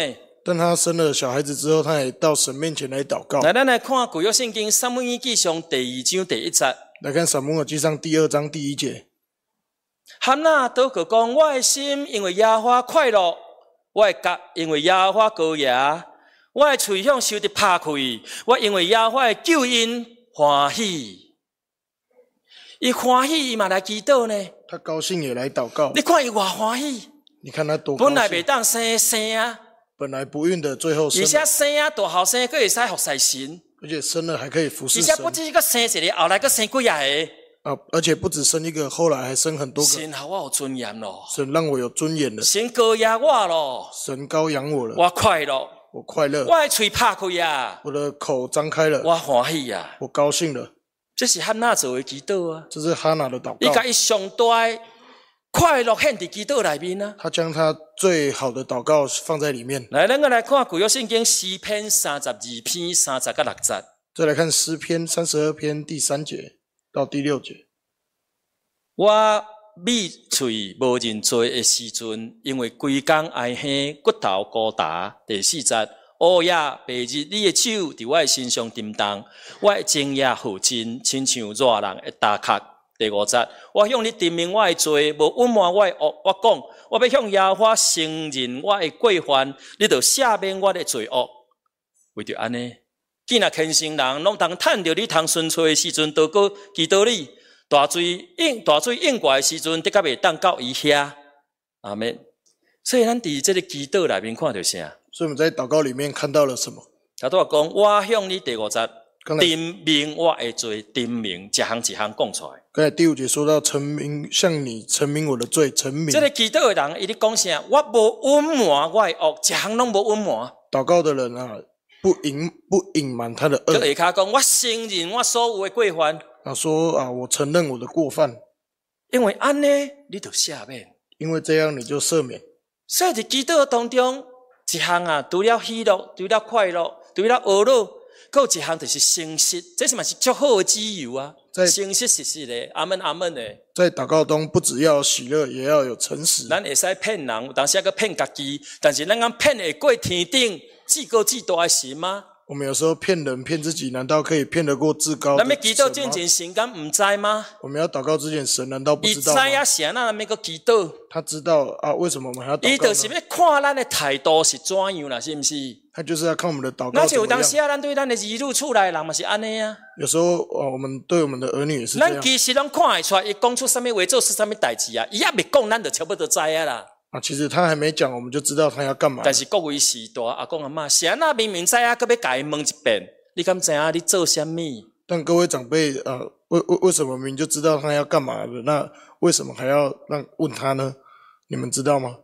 S2: 但他生了小孩子之后，他也到神面前来祷告。
S1: 来，咱来看旧约圣经撒母耳记上第2章第1节。
S2: 来看撒母耳记上第2章第1节。
S1: 汉娜祷告讲：我的心因为耶和华快乐，我的角因为耶和华高雅，我的喙向受得拍开，我因为耶和华的救恩欢喜。伊欢喜，伊嘛来祈祷呢。
S2: 他高兴也来祷告。
S1: 你看伊偌欢喜，
S2: 你看他多高兴。
S1: 本来袂当生啊，
S2: 本来不孕的，最后生了。
S1: 而且生啊大后生，佫会使服侍神。
S2: 而且生了还可以服侍
S1: 而
S2: 神。
S1: 且不止一个生一个，后来佫生几啊个。
S2: 而且不止生一个，后来还生很多个。
S1: 神让我有尊严咯，
S2: 神让我有尊严了。
S1: 神高雅我咯，
S2: 神高养我了。
S1: 我快乐，
S2: 我快乐。
S1: 我的嘴拍开啊，
S2: 我的口张开了。
S1: 我欢喜啊，
S2: 我高兴了。
S1: 这是汉娜做的祈祷啊。
S2: 这是哈拿的祷告。
S1: 伊甲伊上大的快乐献伫祈祷内面啊。
S2: 他将他最好的祷告放在里面。
S1: 来，咱个来看旧约圣经诗篇32篇30到6节。
S2: 再来看诗篇32篇第3节到第6节。
S1: 我闭嘴无人做的时阵，因为规工哀哼，骨头孤单。第4节，黑夜白日，你的手伫我的身上震动，我的整夜好真，亲像热人的打壳。第5节，我向你证明我的罪，无隐瞒我的恶。我讲，我要向耶和华承认我的过犯，你就赦免我的罪恶。为着安尼，既然虔诚人拢通趁着你通顺吹的时阵，祷告祈祷你。大水应过的时阵，得甲袂当到伊遐。阿们。所以咱伫这个祈祷内面看到啥？
S2: 所以我们在祷告里面看到了什么？
S1: 他都话讲，我向你第5节证明我的罪，证明一项一项讲出来。
S2: 刚才第5节说到向你证明我的罪，证明。
S1: 这个祈祷的人，伊咧讲啥？我无隐瞒我的恶，一项拢无隐瞒。
S2: 祷告的人啊，不隐瞒他的恶。
S1: 就下骹讲，我承认我所有的过犯。
S2: 说啊，我承认我的过犯，
S1: 因为安尼你就赦免，
S2: 因为这样你就赦免。
S1: 所以伫祈祷当中，一项啊，除了喜乐，除了快乐，除了懊恼，还有一项就是诚实，这是嘛是足好的自由啊！诚实实实的，阿门阿门的。
S2: 在祷告中，不只要喜乐，也要有诚实。
S1: 咱会使骗人，有当时还佫骗家己，但是咱敢骗会过天顶至高至大的神吗？
S2: 我们有时候骗人骗自己，难道可以骗得过至高的神吗？
S1: 咱要祈祷之前，神敢唔知吗？
S2: 我们要祷告之前，神难道不知道吗？
S1: 伊知影啥，咱要佫祈祷。
S2: 他知道啊，为什么我们还要祷告呢？
S1: 伊就是要看咱的态度是怎样啦，是不是？
S2: 他就是要看我们的祷告怎么样。
S1: 那就有当时啊，咱对咱的儿女厝内人嘛是安尼啊。
S2: 有时候我们对我们的儿女也是这样。
S1: 咱其实拢看会出来，伊讲出什么话，做出什么代志啊，伊也未讲，咱就差不多知啊啦。
S2: 其实他还没讲，我们就知道他要干嘛。
S1: 但是各位时代，阿公阿嬷，是安那明明知啊，搁要甲伊问一遍，你敢知影你做什么？
S2: 但各位长辈，为什么明明就知道他要干嘛的？那为什么还要问他呢？你们知道吗？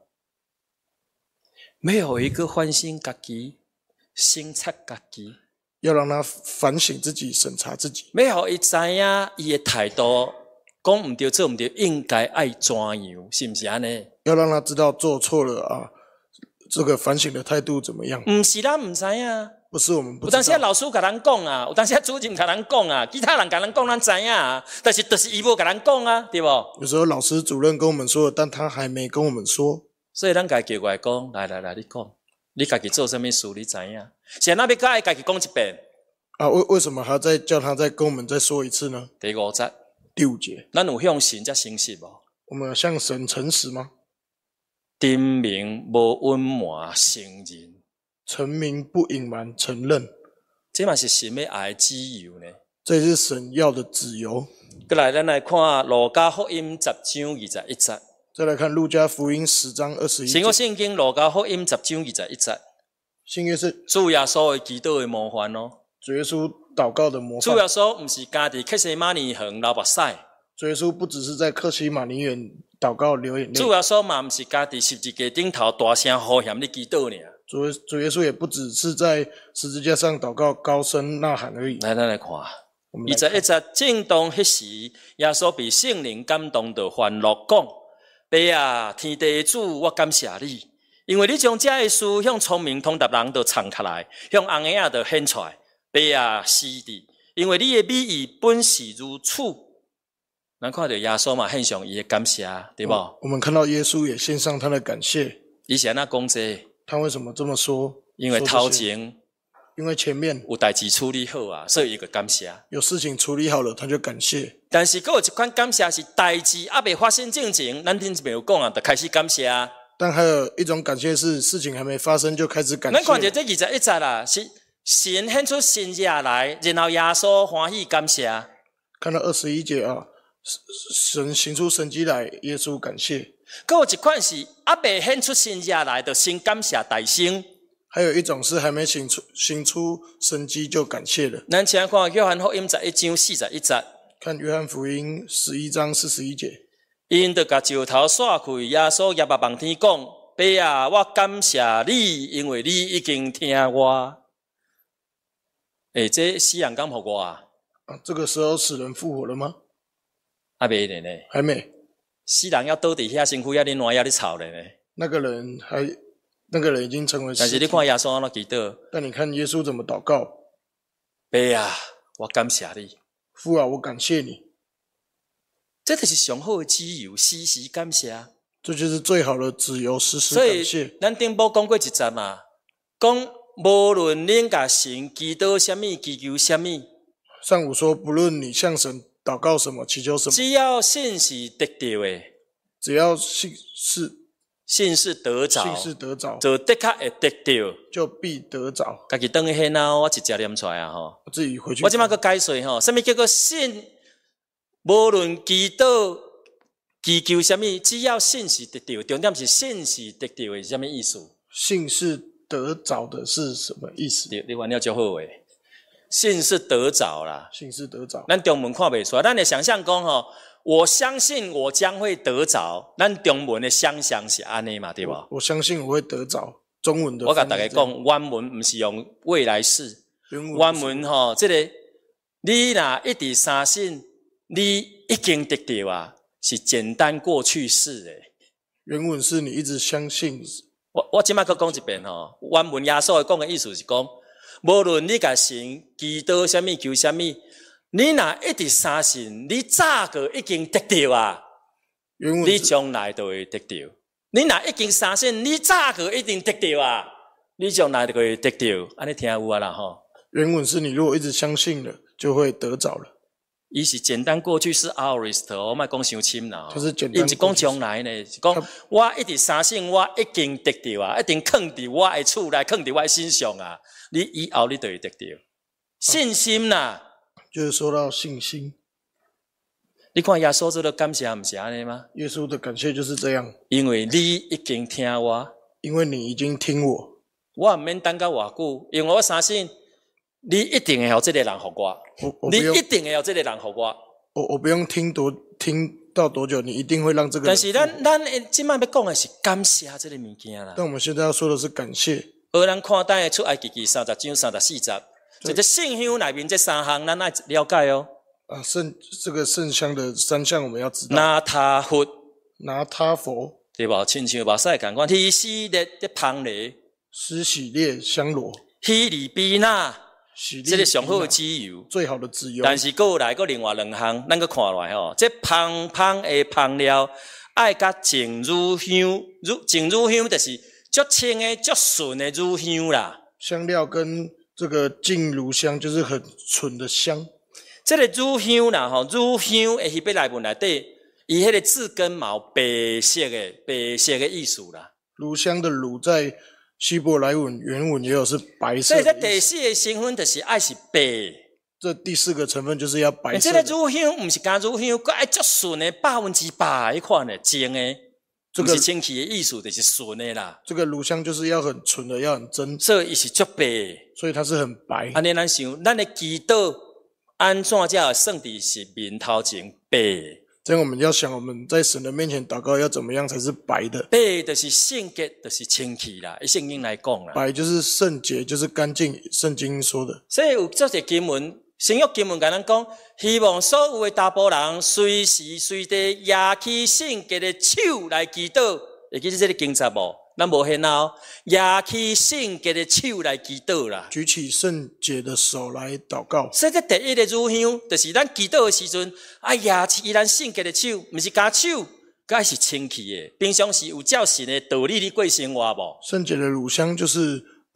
S1: 没有一个反省家己、审查家己，
S2: 要让他反省自己、审查自己。
S1: 没有伊知影伊的态度，讲唔对、做唔对，应该爱怎样？是不是安尼？
S2: 要让他知道做错了啊，这个反省的态度怎么样？
S1: 唔是咱唔知影。
S2: 不是我们不知道。
S1: 有当时老师甲咱讲啊，有当时主任甲咱讲啊，其他人甲咱讲，咱知影啊，但是就是伊无甲咱讲啊，对不？
S2: 有时候老师、主任跟我们说了，但他还没跟我们说。
S1: 所以咱家叫过来讲，来，你讲，你家己做什么事，你知影？现在要甲伊家己讲一遍
S2: 啊？为什么还要再叫他再跟我们再说一次呢？
S1: 第5节，
S2: 第5节，
S1: 咱有向神才诚实无？
S2: 我们有向神诚实吗？
S1: 证明无隐瞒，承认，
S2: 证明不隐瞒，承认。
S1: 这嘛是神要爱的自由呢？
S2: 这也是神要的自由。
S1: 再来，咱来看路加福音10章21节。
S2: 再来看路加福音10章21节。
S1: 新约圣经路加福音10章21节。
S2: 新约是
S1: 主耶稣的祈祷的模范哦。
S2: 主耶稣祷告的模范。
S1: 主耶稣不是家伫克西马尼园流目屎。
S2: 主耶稣不只是在克西马尼园祷告流眼泪。
S1: 主耶稣嘛不是家伫十字架顶头大声呼喊的祈祷尔。
S2: 主耶稣也不只是在十字架上祷告高声呐喊而已。
S1: 来，咱来看。21节，正当迄时，耶稣被圣灵感动，就欢乐讲：爸啊，天地的主，我感谢你，因为你将这个事向聪明通达人都藏起来，向红眼仔都显出来。爸啊，是的，因为你的美意本是如此。咱看到耶稣嘛，献上伊的感谢，对不？
S2: 我们看到耶稣也献上他的感谢。
S1: 伊是安怎讲这？
S2: 他为什么这么说？
S1: 因为头前
S2: 因为前面
S1: 有代志处理好啊，所以伊就感谢。
S2: 有事情处理好了，他就感谢。
S1: 但是还有一款感谢是代志还未发生之前，咱顶没有讲啊，就开始感谢啊。
S2: 但还有一种感谢是事情还没发生就开始感谢。
S1: 咱看见这21节啦，是神显出新日来，然后耶稣欢喜感谢。
S2: 看到21节啊，神行出神迹来，耶稣感谢。
S1: 还有一款是还未显出新日来，就先感谢大声。
S2: 还有一种是还没行出神迹就感谢了。
S1: 咱请看约翰福音11章41节，
S2: 看约翰福音11章41节，
S1: 因就甲石头甩开，耶稣耶目望天讲：爸啊，我感谢你，因为你已经听我。这死人敢复活啊？
S2: 这个时候死人复活了吗？
S1: 还未呢，
S2: 还没。
S1: 死人要倒伫遐，身躯还咧烂，还咧吵咧呢。
S2: 那个人已经成为尸体。
S1: 但是你看耶稣安怎祈祷？
S2: 但你看耶稣怎么祷告？
S1: 爸啊，我感谢你。
S2: 父啊，我感谢你。
S1: 这就是上好的自由，时时感谢。
S2: 这就是最好的自由，时时感谢。
S1: 所以咱顶部讲过一集嘛，讲无论恁甲神祈祷什么，祈求什么。
S2: 上午说，不论你向神祷告什么，祈求什么，
S1: 只要信是得到的，
S2: 只要
S1: 信是得着，就的确会得到，
S2: 就必得着。
S1: 家己等去现啊，我直接念出来啊吼。
S2: 我自己回去。
S1: 我即马个解说吼，什么叫做信？无论祈祷、祈求什么，只要信是得到，重点是信是得到的，是什么意思？
S2: 信是得着的是什么意思？
S1: 你完了就好诶。信是得着啦，
S2: 信是得着。
S1: 咱中文看袂出来，咱的想象讲吼，我相信我将会得着。咱中文的想象是安尼嘛，对吧？
S2: 我相信我会得着。中文的
S1: 我甲大家讲，原文不是用未来式，原文吼，这个你若一直相信，你已经得到啊，是简单过去式的。
S2: 原文是你一直相信。
S1: 我即摆搁讲一遍吼，原文耶稣讲的意思是讲。无论你甲神祈祷什么求什么，你若一直相信，你早个已经得到啊，你将来就会得到。你若已经相信，你早个一定得到啊，你将来就会得到。安尼听有啊啦吼。
S2: 原文是你如果一直相信了，就会得着了。
S1: 伊是简单过去是 aorist， 我莫讲伤深啦。
S2: 就是简单。
S1: 伊毋是讲将来呢，是讲我一直相信，我已经得到啊，一定藏伫我的厝内，藏伫我的心上啊。你以后你就会得到信心啦，
S2: 就是说到信心。
S1: 你看耶稣做的感谢，不是安尼吗？
S2: 耶稣的感谢就是这样，
S1: 因为你已经听我，
S2: 因为你已经听我，
S1: 我唔免等到偌久，因为我相信你一定会有这个人互我，你一定会有这个人互我。
S2: 我不用听到多久，你一定会让这个人。
S1: 但是咱今麦要讲的是感谢这个物件啦。
S2: 但我们现在要说的是感谢。
S1: 而咱看待的出埃及记30章34节，这个圣香内面这3项，咱爱了解哦。
S2: 这个圣香的3项我们要知道。
S1: 拿他佛，对吧？亲像目屎共款，希西列的旁咧，
S2: 施洗列香罗，
S1: 希利比那，这个上好的自由，
S2: 最好的自由。
S1: 但是过来另外2项，咱个看来吼，这香的香料，爱甲净乳香，净乳香就是。足清的、足纯的乳香啦，
S2: 香料跟这个净乳香就是很纯的香。
S1: 这个乳香啦，吼，乳香的希伯来文内底，伊迄个字根毛白色的意思啦。
S2: 乳香的乳在希伯来文原文也有是白色的。所以
S1: 这第4个成分就是爱是白。
S2: 这第4个成分就是要白色
S1: 的。这个乳香不是干乳香，佮爱足纯的100%迄款的净的。这个是清气的意思，就是纯的啦。
S2: 这个乳香就是要很纯的，要很真，
S1: 所以伊是足白，
S2: 所以它是很白。
S1: 安尼咱想，咱的祈祷安怎才算伫是面头前白？
S2: 这样我们要想，我们在神的面前祷告要怎么样才是白的？
S1: 白就是圣洁，就是清气啦。以圣经来讲啦，
S2: 白就是圣洁，就是干净。圣经说的。
S1: 所以有这些经文。新约经文甲咱讲，希望所有的大部人随时随地举起圣洁的手来祈祷。会记得这个经节无？咱无现哦，举起圣洁的手来祈祷啦。
S2: 举起圣洁的手来祷告。
S1: 所以这第一个乳香，就是咱祈祷的时阵，举起咱圣洁的手，不是假手，该是清气的。平常时有照神的道理你过生活无？
S2: 圣洁的乳香就是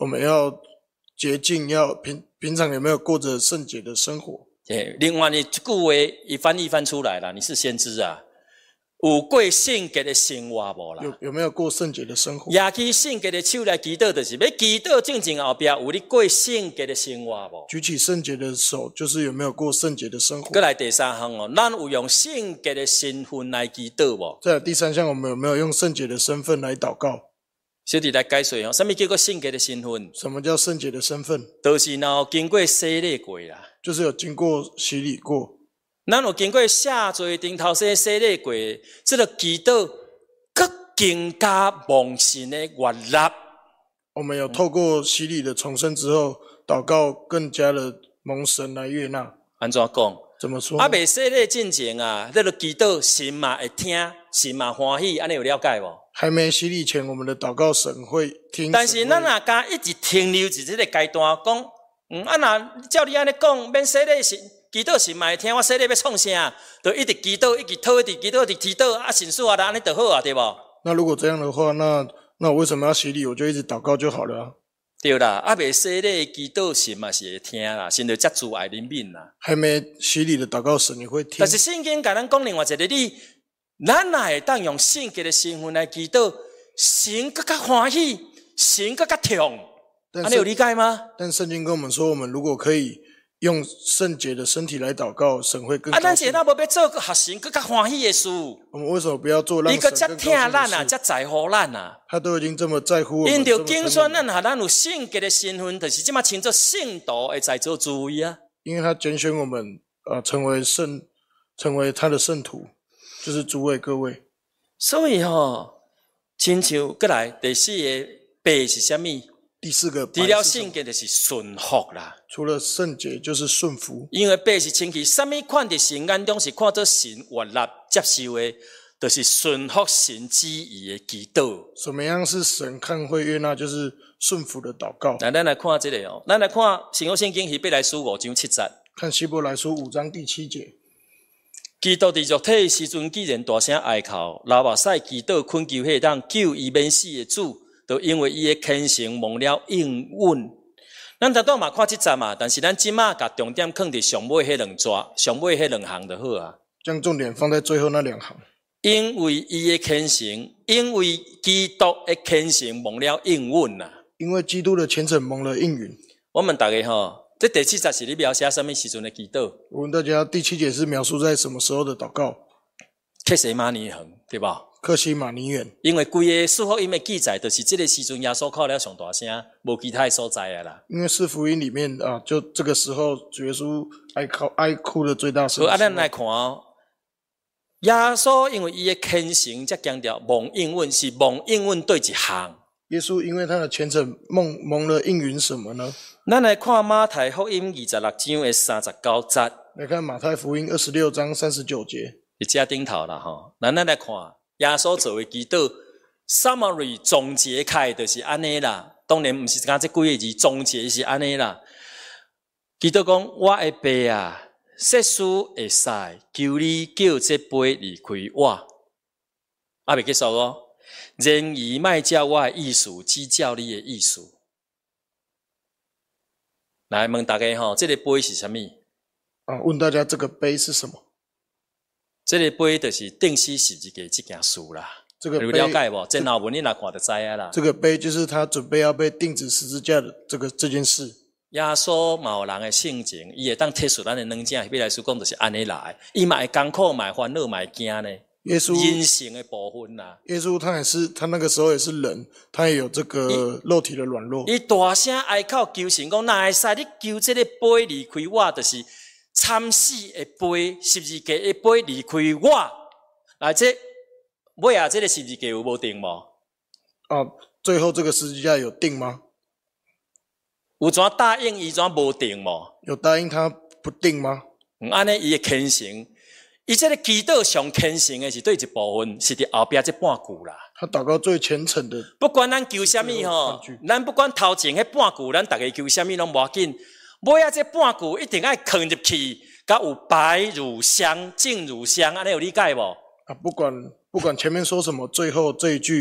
S2: 我们要洁净，要平常有没有过着圣洁的生活？
S1: 另外呢，一句话一翻出来了，你是先知啊。有过圣洁的生活无啦？
S2: 有没有过圣洁的生活？
S1: 举起圣洁的手来祈祷，就是要祈祷正正后壁有你过圣洁的生活无？
S2: 举起圣洁的手，就是有没有过圣洁的生活？
S1: 再来第三项哦，咱有用圣洁的身份来祈祷无？
S2: 再来第三项，我们有没有用圣洁的身份来祷告？
S1: 小弟来解说哦，什么叫做圣洁的身份？
S2: 什么叫圣洁的身份？
S1: 就是有经过洗礼过啦，
S2: 就是有经过洗礼过。
S1: 咱有经过下罪顶头洗礼过，这个祈祷更加蒙神的悦纳。
S2: 我们有透过洗礼的重生之后，祷告更加的蒙神来悦纳。
S1: 安怎讲？
S2: 怎么说？
S1: 未洗礼进前啊，这个祈祷神嘛会听，神嘛欢喜，安尼有了解无？
S2: 还没洗礼前，我们的祷告神会听。
S1: 但是咱若敢一直停留在这个阶段，讲若照你安尼讲，免洗礼神。祈祷神嘛会听，我洗礼要创啥？就一直祈祷，一直祷，一直祈祷，一直祈祷，啊，神属啊，安尼就好啊，对无？
S2: 那如果这样的话，那我为什么要洗礼？我就一直祷告就好了啊。
S1: 对啦，未洗礼祈祷神嘛是会听啦，神就接住爱怜悯啦。
S2: 还没洗礼的祷告神你会听。
S1: 但是圣经甲咱讲另外一个理，咱若会当用圣洁的身份来祈祷，神更加欢喜，神更加痛，安尼有理解吗？
S2: 但圣经跟我们说，我们如果可以用圣洁的身体来祷告，神会更高兴。
S1: 咱是那无要做个合神更加欢喜的事。
S2: 我们为什么不要做让神更高兴的事？
S1: 伊个遮疼咱啊，遮在乎咱啊。
S2: 他都已经这么在乎我们。
S1: 因着竞选咱咱有圣洁的身份，就是即马称作圣徒的在座诸位啊。
S2: 因为他拣选我们，成为他的圣徒，就是诸位各位。
S1: 所以亲像过来第四个白是啥物？
S2: 第四个，
S1: 除了圣洁就是顺服啦。
S2: 除了圣洁就是顺服。
S1: 因为白是清气，什么款伫神眼中是看作神悦纳接受的，就是顺服神旨意的祈祷。
S2: 什么样是神看会悦纳？就是顺服的祷告。
S1: 那咱来看这个哦，咱来看新约圣经希伯来书5章7节。
S2: 看希伯来书5章第7节。
S1: 基督伫肉体时阵，既然大声哀哭，流目屎祈祷恳求迄当救伊免死的主，就因为伊的虔诚蒙了应允。咱头拄嘛看这节嘛，但是咱即马甲重点放伫上尾迄两项就好啊。
S2: 将重点放在最后那2行。
S1: 因为伊的虔诚，因为基督的虔诚蒙了应允呐。
S2: 因为基督的虔诚蒙了应允。
S1: 我问大家这第7节是你描写什么时阵的祈祷？
S2: 我问大家，第7节是描述在什么时候的祷告？
S1: 克西马尼园，对吧？
S2: 克西马尼园。因
S1: 为规个四福音的记载，就是这个时阵耶稣哭了上大声，无其他的所在啊啦。
S2: 因为四福音里面就这个时候，主耶稣哀哭的最大声。
S1: 好，咱来看耶稣因为伊的虔诚，才强调蒙应允是蒙应允对一项。
S2: 耶稣因为他的虔诚蒙了应允什么呢？
S1: 咱来看马太福音26章的39节。
S2: 来看马太福音26章39节。
S1: 是遮顶头啦咱来看耶稣做的祈祷 ，summary 总结开就是安尼啦。当然毋是讲这几个字总结是安尼啦。祈祷讲我的爸啊，世事会使，求你叫这杯离开我。未结束哦。然而莫照我的意思，只照你的意思。来问大家这个杯是啥物？
S2: 问大家这个杯是什么？
S1: 这个杯就是钉死十字架这件事啦。
S2: 这个杯
S1: 有了解无？前后文你若看就知啊啦。
S2: 这个杯就是他准备要被钉子十字架的这件事。
S1: 耶稣嘛有人的性情，伊会当贴出咱的软件，比来说讲就是安尼来。伊嘛会艰苦，嘛会烦恼，嘛会惊呢。
S2: 耶稣
S1: 人性的部分啦。
S2: 耶稣他那个时候也是人，他也有这个肉体的软弱。
S1: 伊大声哀哭求神讲，哪会使你求这个杯离开我，就是惨死的杯，十字架的杯离开我。来这尾啊，这个十字架有无定无？
S2: 最后这个十字架有定吗？
S1: 有怎答应伊怎无定无？
S2: 有答应他不定吗？
S1: 安尼伊的虔诚。伊这个祈祷上虔诚的是对一部分，是伫后壁这半句啦。
S2: 他祷告最虔诚的，
S1: 不管咱求啥物咱不管头前迄半句，咱大家求啥物拢无要紧。尾啊这半句一定爱放入去，甲有白如香、净如香，安尼有理解无？
S2: 不管前面说什么，最后这一句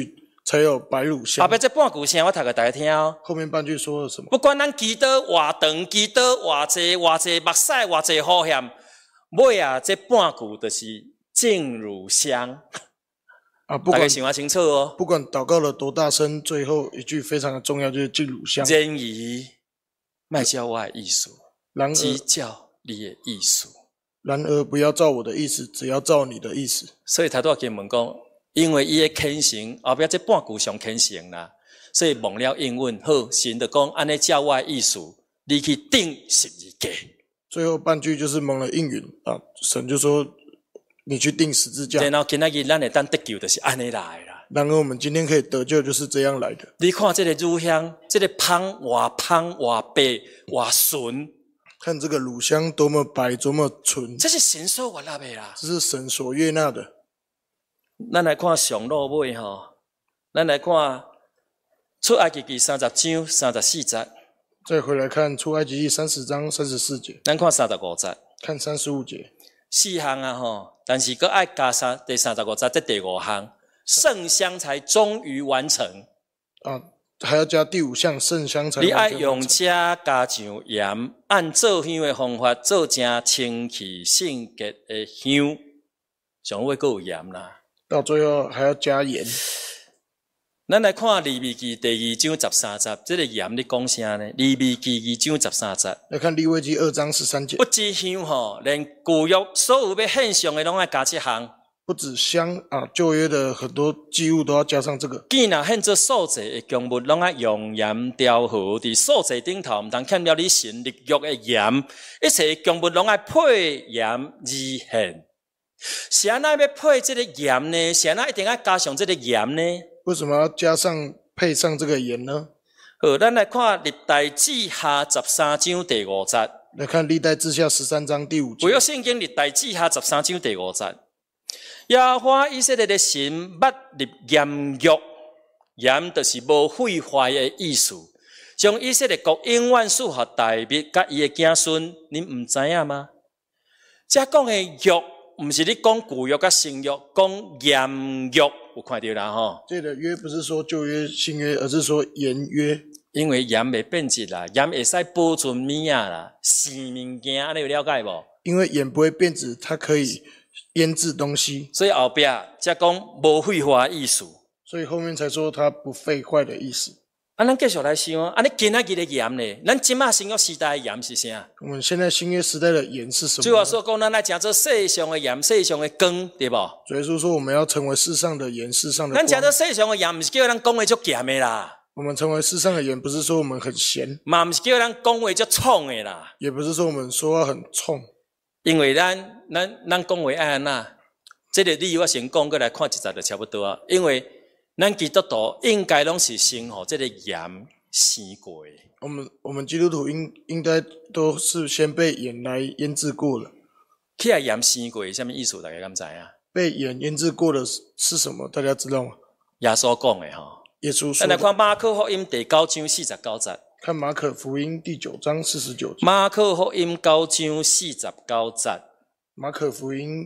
S2: 才有白乳香。
S1: 后边这半句声我读给大家听哦。
S2: 后面半句说了什么？
S1: 不管咱祈祷偌长，祈祷偌济，目屎偌济好险，尾啊这半句就是净乳香。大家想法清楚哦。
S2: 不管祷告了多大声，最后一句非常的重要，就是净乳香。
S1: 然而，莫照我的意思，只照你的意思。
S2: 然而，不要照我的意思，只要照你的意思。
S1: 所以头拄经文讲，因为伊的虔诚，后壁这半句上虔诚啦，所以忘了应允。好，神就讲安尼照我的意思，你去顶十字架。
S2: 最后半句就是蒙了应允啊，神就说你去钉十字架。
S1: 然后今仔日咱会当得救，就是安尼来啦。
S2: 然而我们今天可以得救，就是这样来的。
S1: 你看这个乳香，这个香偌白偌纯，
S2: 看这个乳香多么白，多么纯。
S1: 这是神所悦纳的啦。
S2: 这是神所悦纳的。
S1: 咱来看上落尾吼，咱来看出埃及记30章34节。
S2: 再回来看出埃及记30章34节。
S1: 咱看35节。
S2: 看35节。
S1: 4项啊吼，但是搁爱加第35节，这第5项，圣香才终于完成。
S2: 啊，还要加第5项，圣香才完成。
S1: 你爱用这加上盐，按做香的方法做成清气圣洁的香，上尾搁有盐啦。
S2: 到最后还要加盐。
S1: 咱来看利未记第2章13节，这个盐你讲啥呢？利未记2章13节。
S2: 来看利未记2章13节。
S1: 不止香吼，连旧约所有要献上的拢爱加这项。
S2: 不止香啊，旧约的很多祭物都要加上这个。
S1: 既然献做素祭的供物，拢爱用盐调和，伫素祭顶头，毋通欠了你神立约的盐。一切供物拢爱配盐而献。是安那要配这个盐呢？是安那一定要加上这个盐呢？
S2: 为什么要配上这个盐呢？
S1: 好，咱来看历代志下13章第5节。
S2: 来看历代志下13章第5节。
S1: 旧约圣经历代志下13章第5节。耶和华以色列的神捌立严约，严就是无毁坏的意思。将以色列国永远赐予大卫甲伊的子孙，恁唔知影吗？这讲的约，唔是你讲旧约甲新约，讲严约，有看到啦吼？
S2: 这个约不是说旧约、新约，而是说严约。
S1: 因为盐袂变质啦，盐会使保存物啊啦，生物件，你有了解无？
S2: 因为盐不会变质，它可以腌制东西，
S1: 所以后壁才讲无废话的意思。
S2: 所以后面才说它不废坏的意思。
S1: 咱继续来想啊，你今仔日的盐呢？咱即马新约时代的盐是啥？
S2: 我们现在新约时代的盐是什么？
S1: 主要说讲，咱来食做世上的盐，世上的光，对不？
S2: 主耶稣说，我们要成为世上的盐，世上的光。
S1: 咱食做世上的盐，不是叫咱讲话足咸的啦。
S2: 我们成为世上的盐，不是说我们很咸，
S1: 嘛不是叫咱讲话足冲的啦。
S2: 也不是说我们说话很冲，
S1: 因为咱讲话爱安那，这个理由我先讲过来看一节就差不多啊。因为咱基督徒应该拢是先互这个盐生过的。
S2: 我们基督徒应该都是先被盐来腌制过了。
S1: 起来盐生过是什么意思？大家敢知啊？
S2: 被盐腌制过的是什么？大家知道吗？
S1: 耶稣讲的吼。
S2: 耶稣说的。
S1: 咱来看马可福音第9章49节。
S2: 看马可福音第9章49节。
S1: 马可福音9章49节。
S2: 马可福音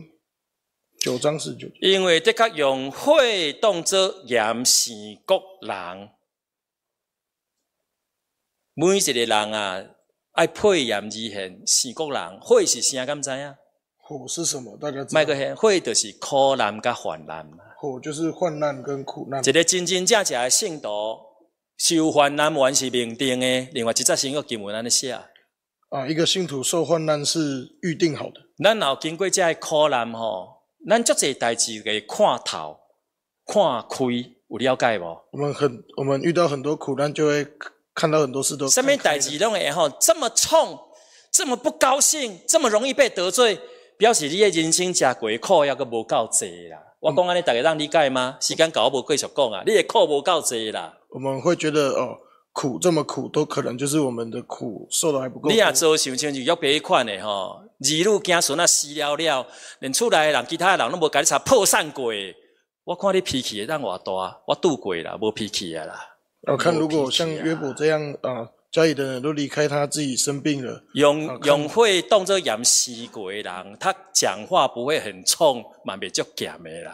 S2: 9章49节。
S1: 因为的确用火当作盐生国人，每一个人啊，爱配盐而献生国人。火是啥？敢知影？
S2: 火是什么？大家知道？
S1: 麦克献火就是苦难甲患难。
S2: 火就是患难跟苦难。
S1: 一个真真正正的圣徒，受患难原是命定的。另外一则新约经文安尼写
S2: 啊，一个信徒受患难是预定好的。
S1: 咱若经过这些苦难吼，咱足侪代志会看透、看开，有了解无？
S2: 我们遇到很多苦难，就会看到很多事都。
S1: 什么代志拢会吼这么冲，这么不高兴，这么容易被得罪，表示你的人生吃过苦还阁无够济啦。我讲安尼，大家让理解吗？时间到我无继续讲啊，你的苦无够济啦。
S2: 我们会觉得苦这么苦，都可能就是我们的苦受的还不够多。
S1: 你若做想像就约别款的吼，儿女囝孙啊死了了，连厝内的人、其他的人拢无甲你查破散过。我看你脾气会当偌大，我拄过啦，无脾气啊啦。
S2: 我看如果像约伯这样家里的人都离开他，自己生病了，
S1: 用火当作盐吸过的人，他讲话不会很冲，嘛袂足咸的啦。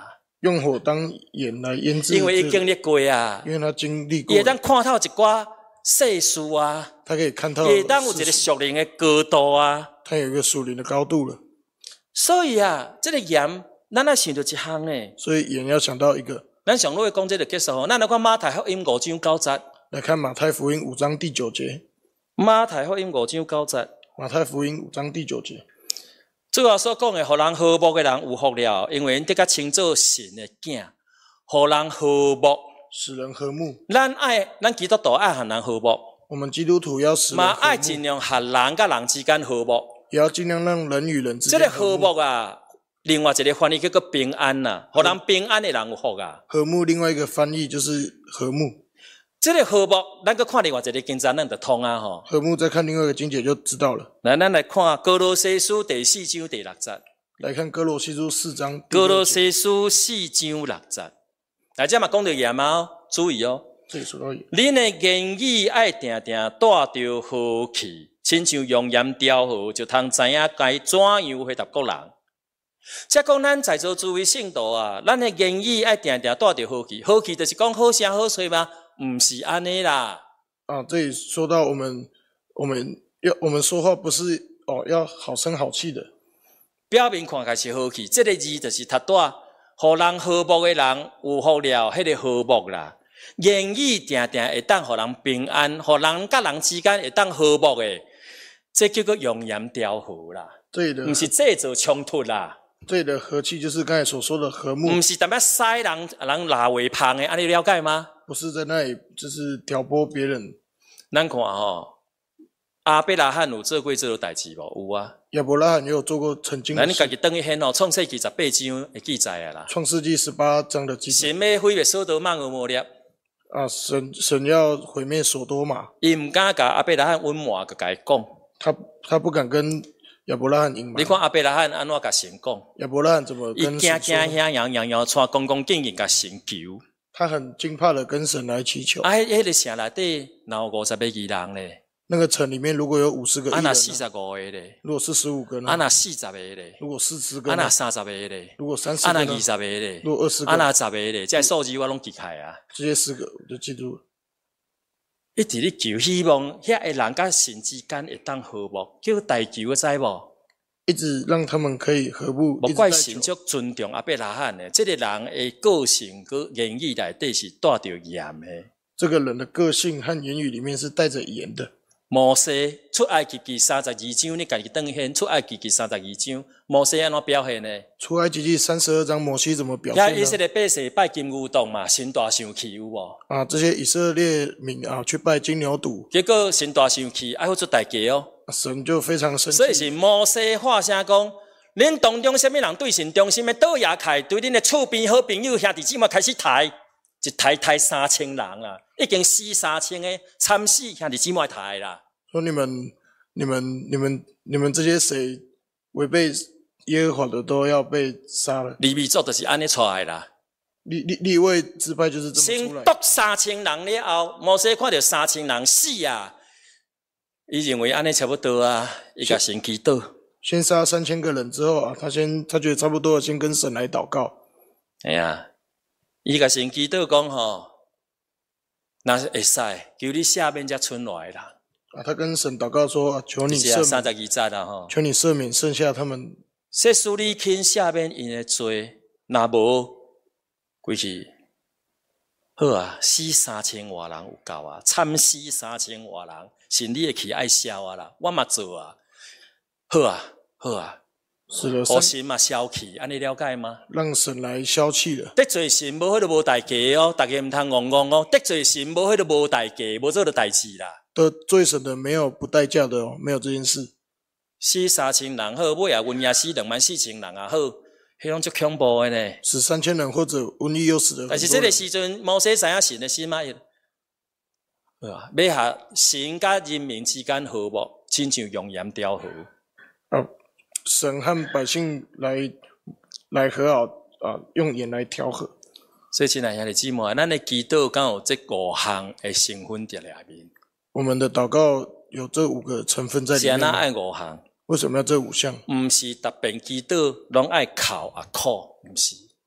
S2: 用火当盐来腌制，
S1: 因为伊经历过啊，
S2: 因为他经历过，
S1: 伊会当看透一寡世事啊，
S2: 他可以看到，
S1: 伊会当有一个属灵的高度啊。
S2: 他有一个属灵的高度了。
S1: 所以啊，这个盐，咱要想到一项呢。
S2: 所以盐要想到一个，
S1: 咱上路的讲这就结束吼。咱来看马太福音5章9节。
S2: 来看马太福音5章第9节。
S1: 马太福音5章9节。
S2: 马太福音5章第9节。
S1: 主要所讲的，互人和睦的人有福了，因为因得甲称作神的囝。互人和睦，
S2: 使人和睦。
S1: 咱基督徒爱和人和睦。
S2: 我们基督徒要使人和睦，
S1: 嘛爱尽量和人甲人之间和睦，
S2: 也要尽量让人与人之间和睦。
S1: 这个和睦啊，另外一个翻译叫做平安呐，互人平安的人有福啊。
S2: 和睦另外一个翻译就是和睦。
S1: 这个和睦，咱搁看另外一个经章，咱就通啊吼。
S2: 和睦再看另外一个经节就知道了。
S1: 来，咱来看歌罗西书第4章第6节。
S2: 来看歌罗西书4章。
S1: 歌罗西书4章6节。来，这嘛讲到盐哦，注意哦。
S2: 这里说到盐。
S1: 恁的言语爱定定带着和气，亲像用盐调和，就通知影该怎样回答各人。即讲咱在座诸位圣徒啊，咱的言语爱定定带着和气，和气就是讲好声好吹吗？唔是安尼啦。
S2: 啊，这里说到我们说话不是要好声好气的。
S1: 表面看起来是和气，这个字就是他带，互人和睦的人有福了，迄个和睦啦。言语定定会当互人平安，互人甲人之间会当和睦的，这叫做用盐调和啦。
S2: 这里的
S1: 不是制造冲突啦。
S2: 这里的和气就是刚才所说的和睦，
S1: 不是代表使人拉话芳的，安尼了解吗？
S2: 不是在那里就是挑拨别人。
S1: 咱看亚伯拉罕有做过这个代志无？有啊。
S2: 亚伯拉罕也有做过曾经的事。
S1: 咱家己等去现创世纪18章会记载啊啦。
S2: 创世纪18章的记载。
S1: 神要毁灭所多玛俄摩列。
S2: 啊，神要毁灭所多玛。
S1: 伊唔敢甲亚伯拉罕隐瞒，甲伊讲。
S2: 他不敢跟亚伯拉罕隐瞒。
S1: 你看亚伯拉罕安怎甲神讲？
S2: 亚伯拉罕怎么跟神说？
S1: 伊惊洋，穿恭恭敬敬甲神求。
S2: 他很惊怕的跟神来祈求。
S1: 迄个城内底哪有50个义人咧？
S2: 那个城里面如果有50个义人，
S1: 那45个咧？
S2: 如果45个呢？
S1: 那40个咧？
S2: 如果40个呢？
S1: 那30个咧？
S2: 如果30个呢？
S1: 那20个咧？
S2: 如果20个？
S1: 那10个咧？这数字我拢记起啊。
S2: 这些10个我就记住了。
S1: 一直咧求，希望遐个人甲神之间会当和睦，叫代求知无？
S2: 一直让他们可以和睦。
S1: 莫怪神足尊重亚伯拉罕的，这个人的个性佮言语内底是带着盐的。
S2: 这个人的个性和言语里面是带着盐的。
S1: 摩西出埃及记32章，你家己转现出埃及记32章，摩西安怎表现呢？
S2: 出埃及记32章，摩西怎么表现呢？
S1: 以色列百姓拜金牛犊嘛，神大生气有无？
S2: 啊，这些以色列民啊去拜金牛犊，
S1: 结果神大生气，爱付出代价哦。
S2: 神就非常生气。
S1: 所以是摩西发声讲：恁当中什么人对神忠心的，倒也开对恁的厝边好朋友兄弟姊妹开始抬，一抬3000人啊，已经死3000个惨死兄弟姊妹抬啦。
S2: 说你们这些谁违背耶和华的都要被杀了。
S1: 利未族就是安尼出来啦。
S2: 利未支派就是这么出来。
S1: 先夺3000人了后，摩西看到3000人死啊，伊认为安尼差不多啊，伊甲神祈祷。
S2: 先杀3000个人之后啊，他觉得差不多了，先跟神来祷告。
S1: 哎呀，伊甲神祈祷讲吼，那会使，求你赦免这剩来的人。
S2: 啊，他跟神祷告说：求你赦免
S1: 32节啦吼，
S2: 求你赦免剩下他们。
S1: 说使你肯赦免因的罪，若无归去好啊，死3000外人有够啊，惨死3000外人，神你的气爱消啊啦，我嘛做啊，好啊，
S2: 是的，
S1: 互神嘛消气，安尼了解吗？
S2: 让神来消气了。
S1: 得罪神无迄个无代价哦，大家唔通戆戆哦，得罪神无迄个无代价，无做的代志啦。
S2: 得罪神的没有不代价的哦，没有这件事。
S1: 死3000人好，尾啊瘟疫死24000人啊好，迄种足恐怖的呢。
S2: 死3000人或者瘟疫又死了很多人。
S1: 但是这个时阵，摩西知影神的心嘛，要下神甲人民之间和睦，亲像用盐调和。
S2: 神和百姓来和好啊，用盐来调和。
S1: 所以亲爱兄弟姊妹，咱的祈祷敢有这5项的成分在里面。
S2: 我们的祷告有这5个成分在里面。
S1: 是安那爱5项？
S2: 为什么要这5项？
S1: 不是特别祈祷拢爱哭啊哭，不是。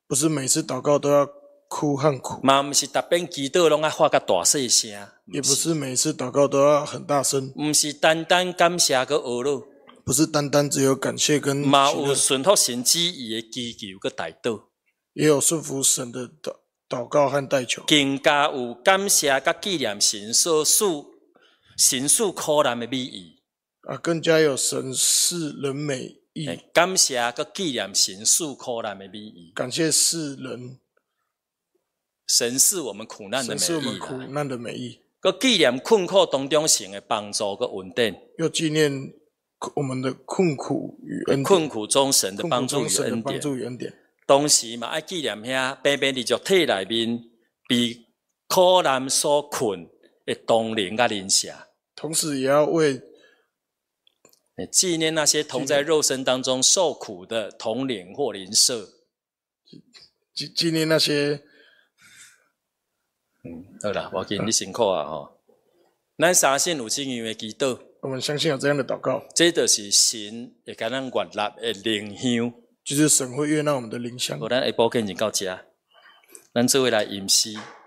S2: 不是每次祷告都要哭和苦，
S1: 嘛毋是逐遍祈祷拢爱发甲大细声，
S2: 也不是每次祷告都要很大声，
S1: 毋是单单感谢个学乐，
S2: 不是单单只有感谢跟
S1: 嘛有
S2: 喜乐，
S1: 顺服神旨意的祈求个代祷，
S2: 也有顺服神的祷告和代求，
S1: 更加有感谢甲纪念神所神属苦难的美意，
S2: 更加有神视人美意，
S1: 感谢甲纪念神属苦难的美意，
S2: 感谢世人，
S1: 神是我们苦难的
S2: 神是我们
S1: 美意啦，
S2: 苦难的美意，
S1: 个纪念困苦当中神的帮助个稳定，
S2: 又纪念我们的困苦与恩典，
S1: 困苦中神的
S2: 困苦
S1: 帮助与
S2: 中神的帮
S1: 恩典。
S2: 助与恩典。
S1: 同时嘛，爱纪念遐平平伫肉体内面被苦难所困的同龄甲邻舍，
S2: 同时也要为
S1: 纪念那些同在肉身当中受苦的同龄或邻舍。
S2: 纪念那些
S1: 好啦，我紧你辛苦啊吼。咱相信有这样的祈祷，
S2: 我们相信有这样的祷告，
S1: 这就是神会甲咱悦纳的灵香。
S2: 就是神会悦纳我们的灵香。
S1: 好，咱下晡见就到这，咱做伙来吟诗。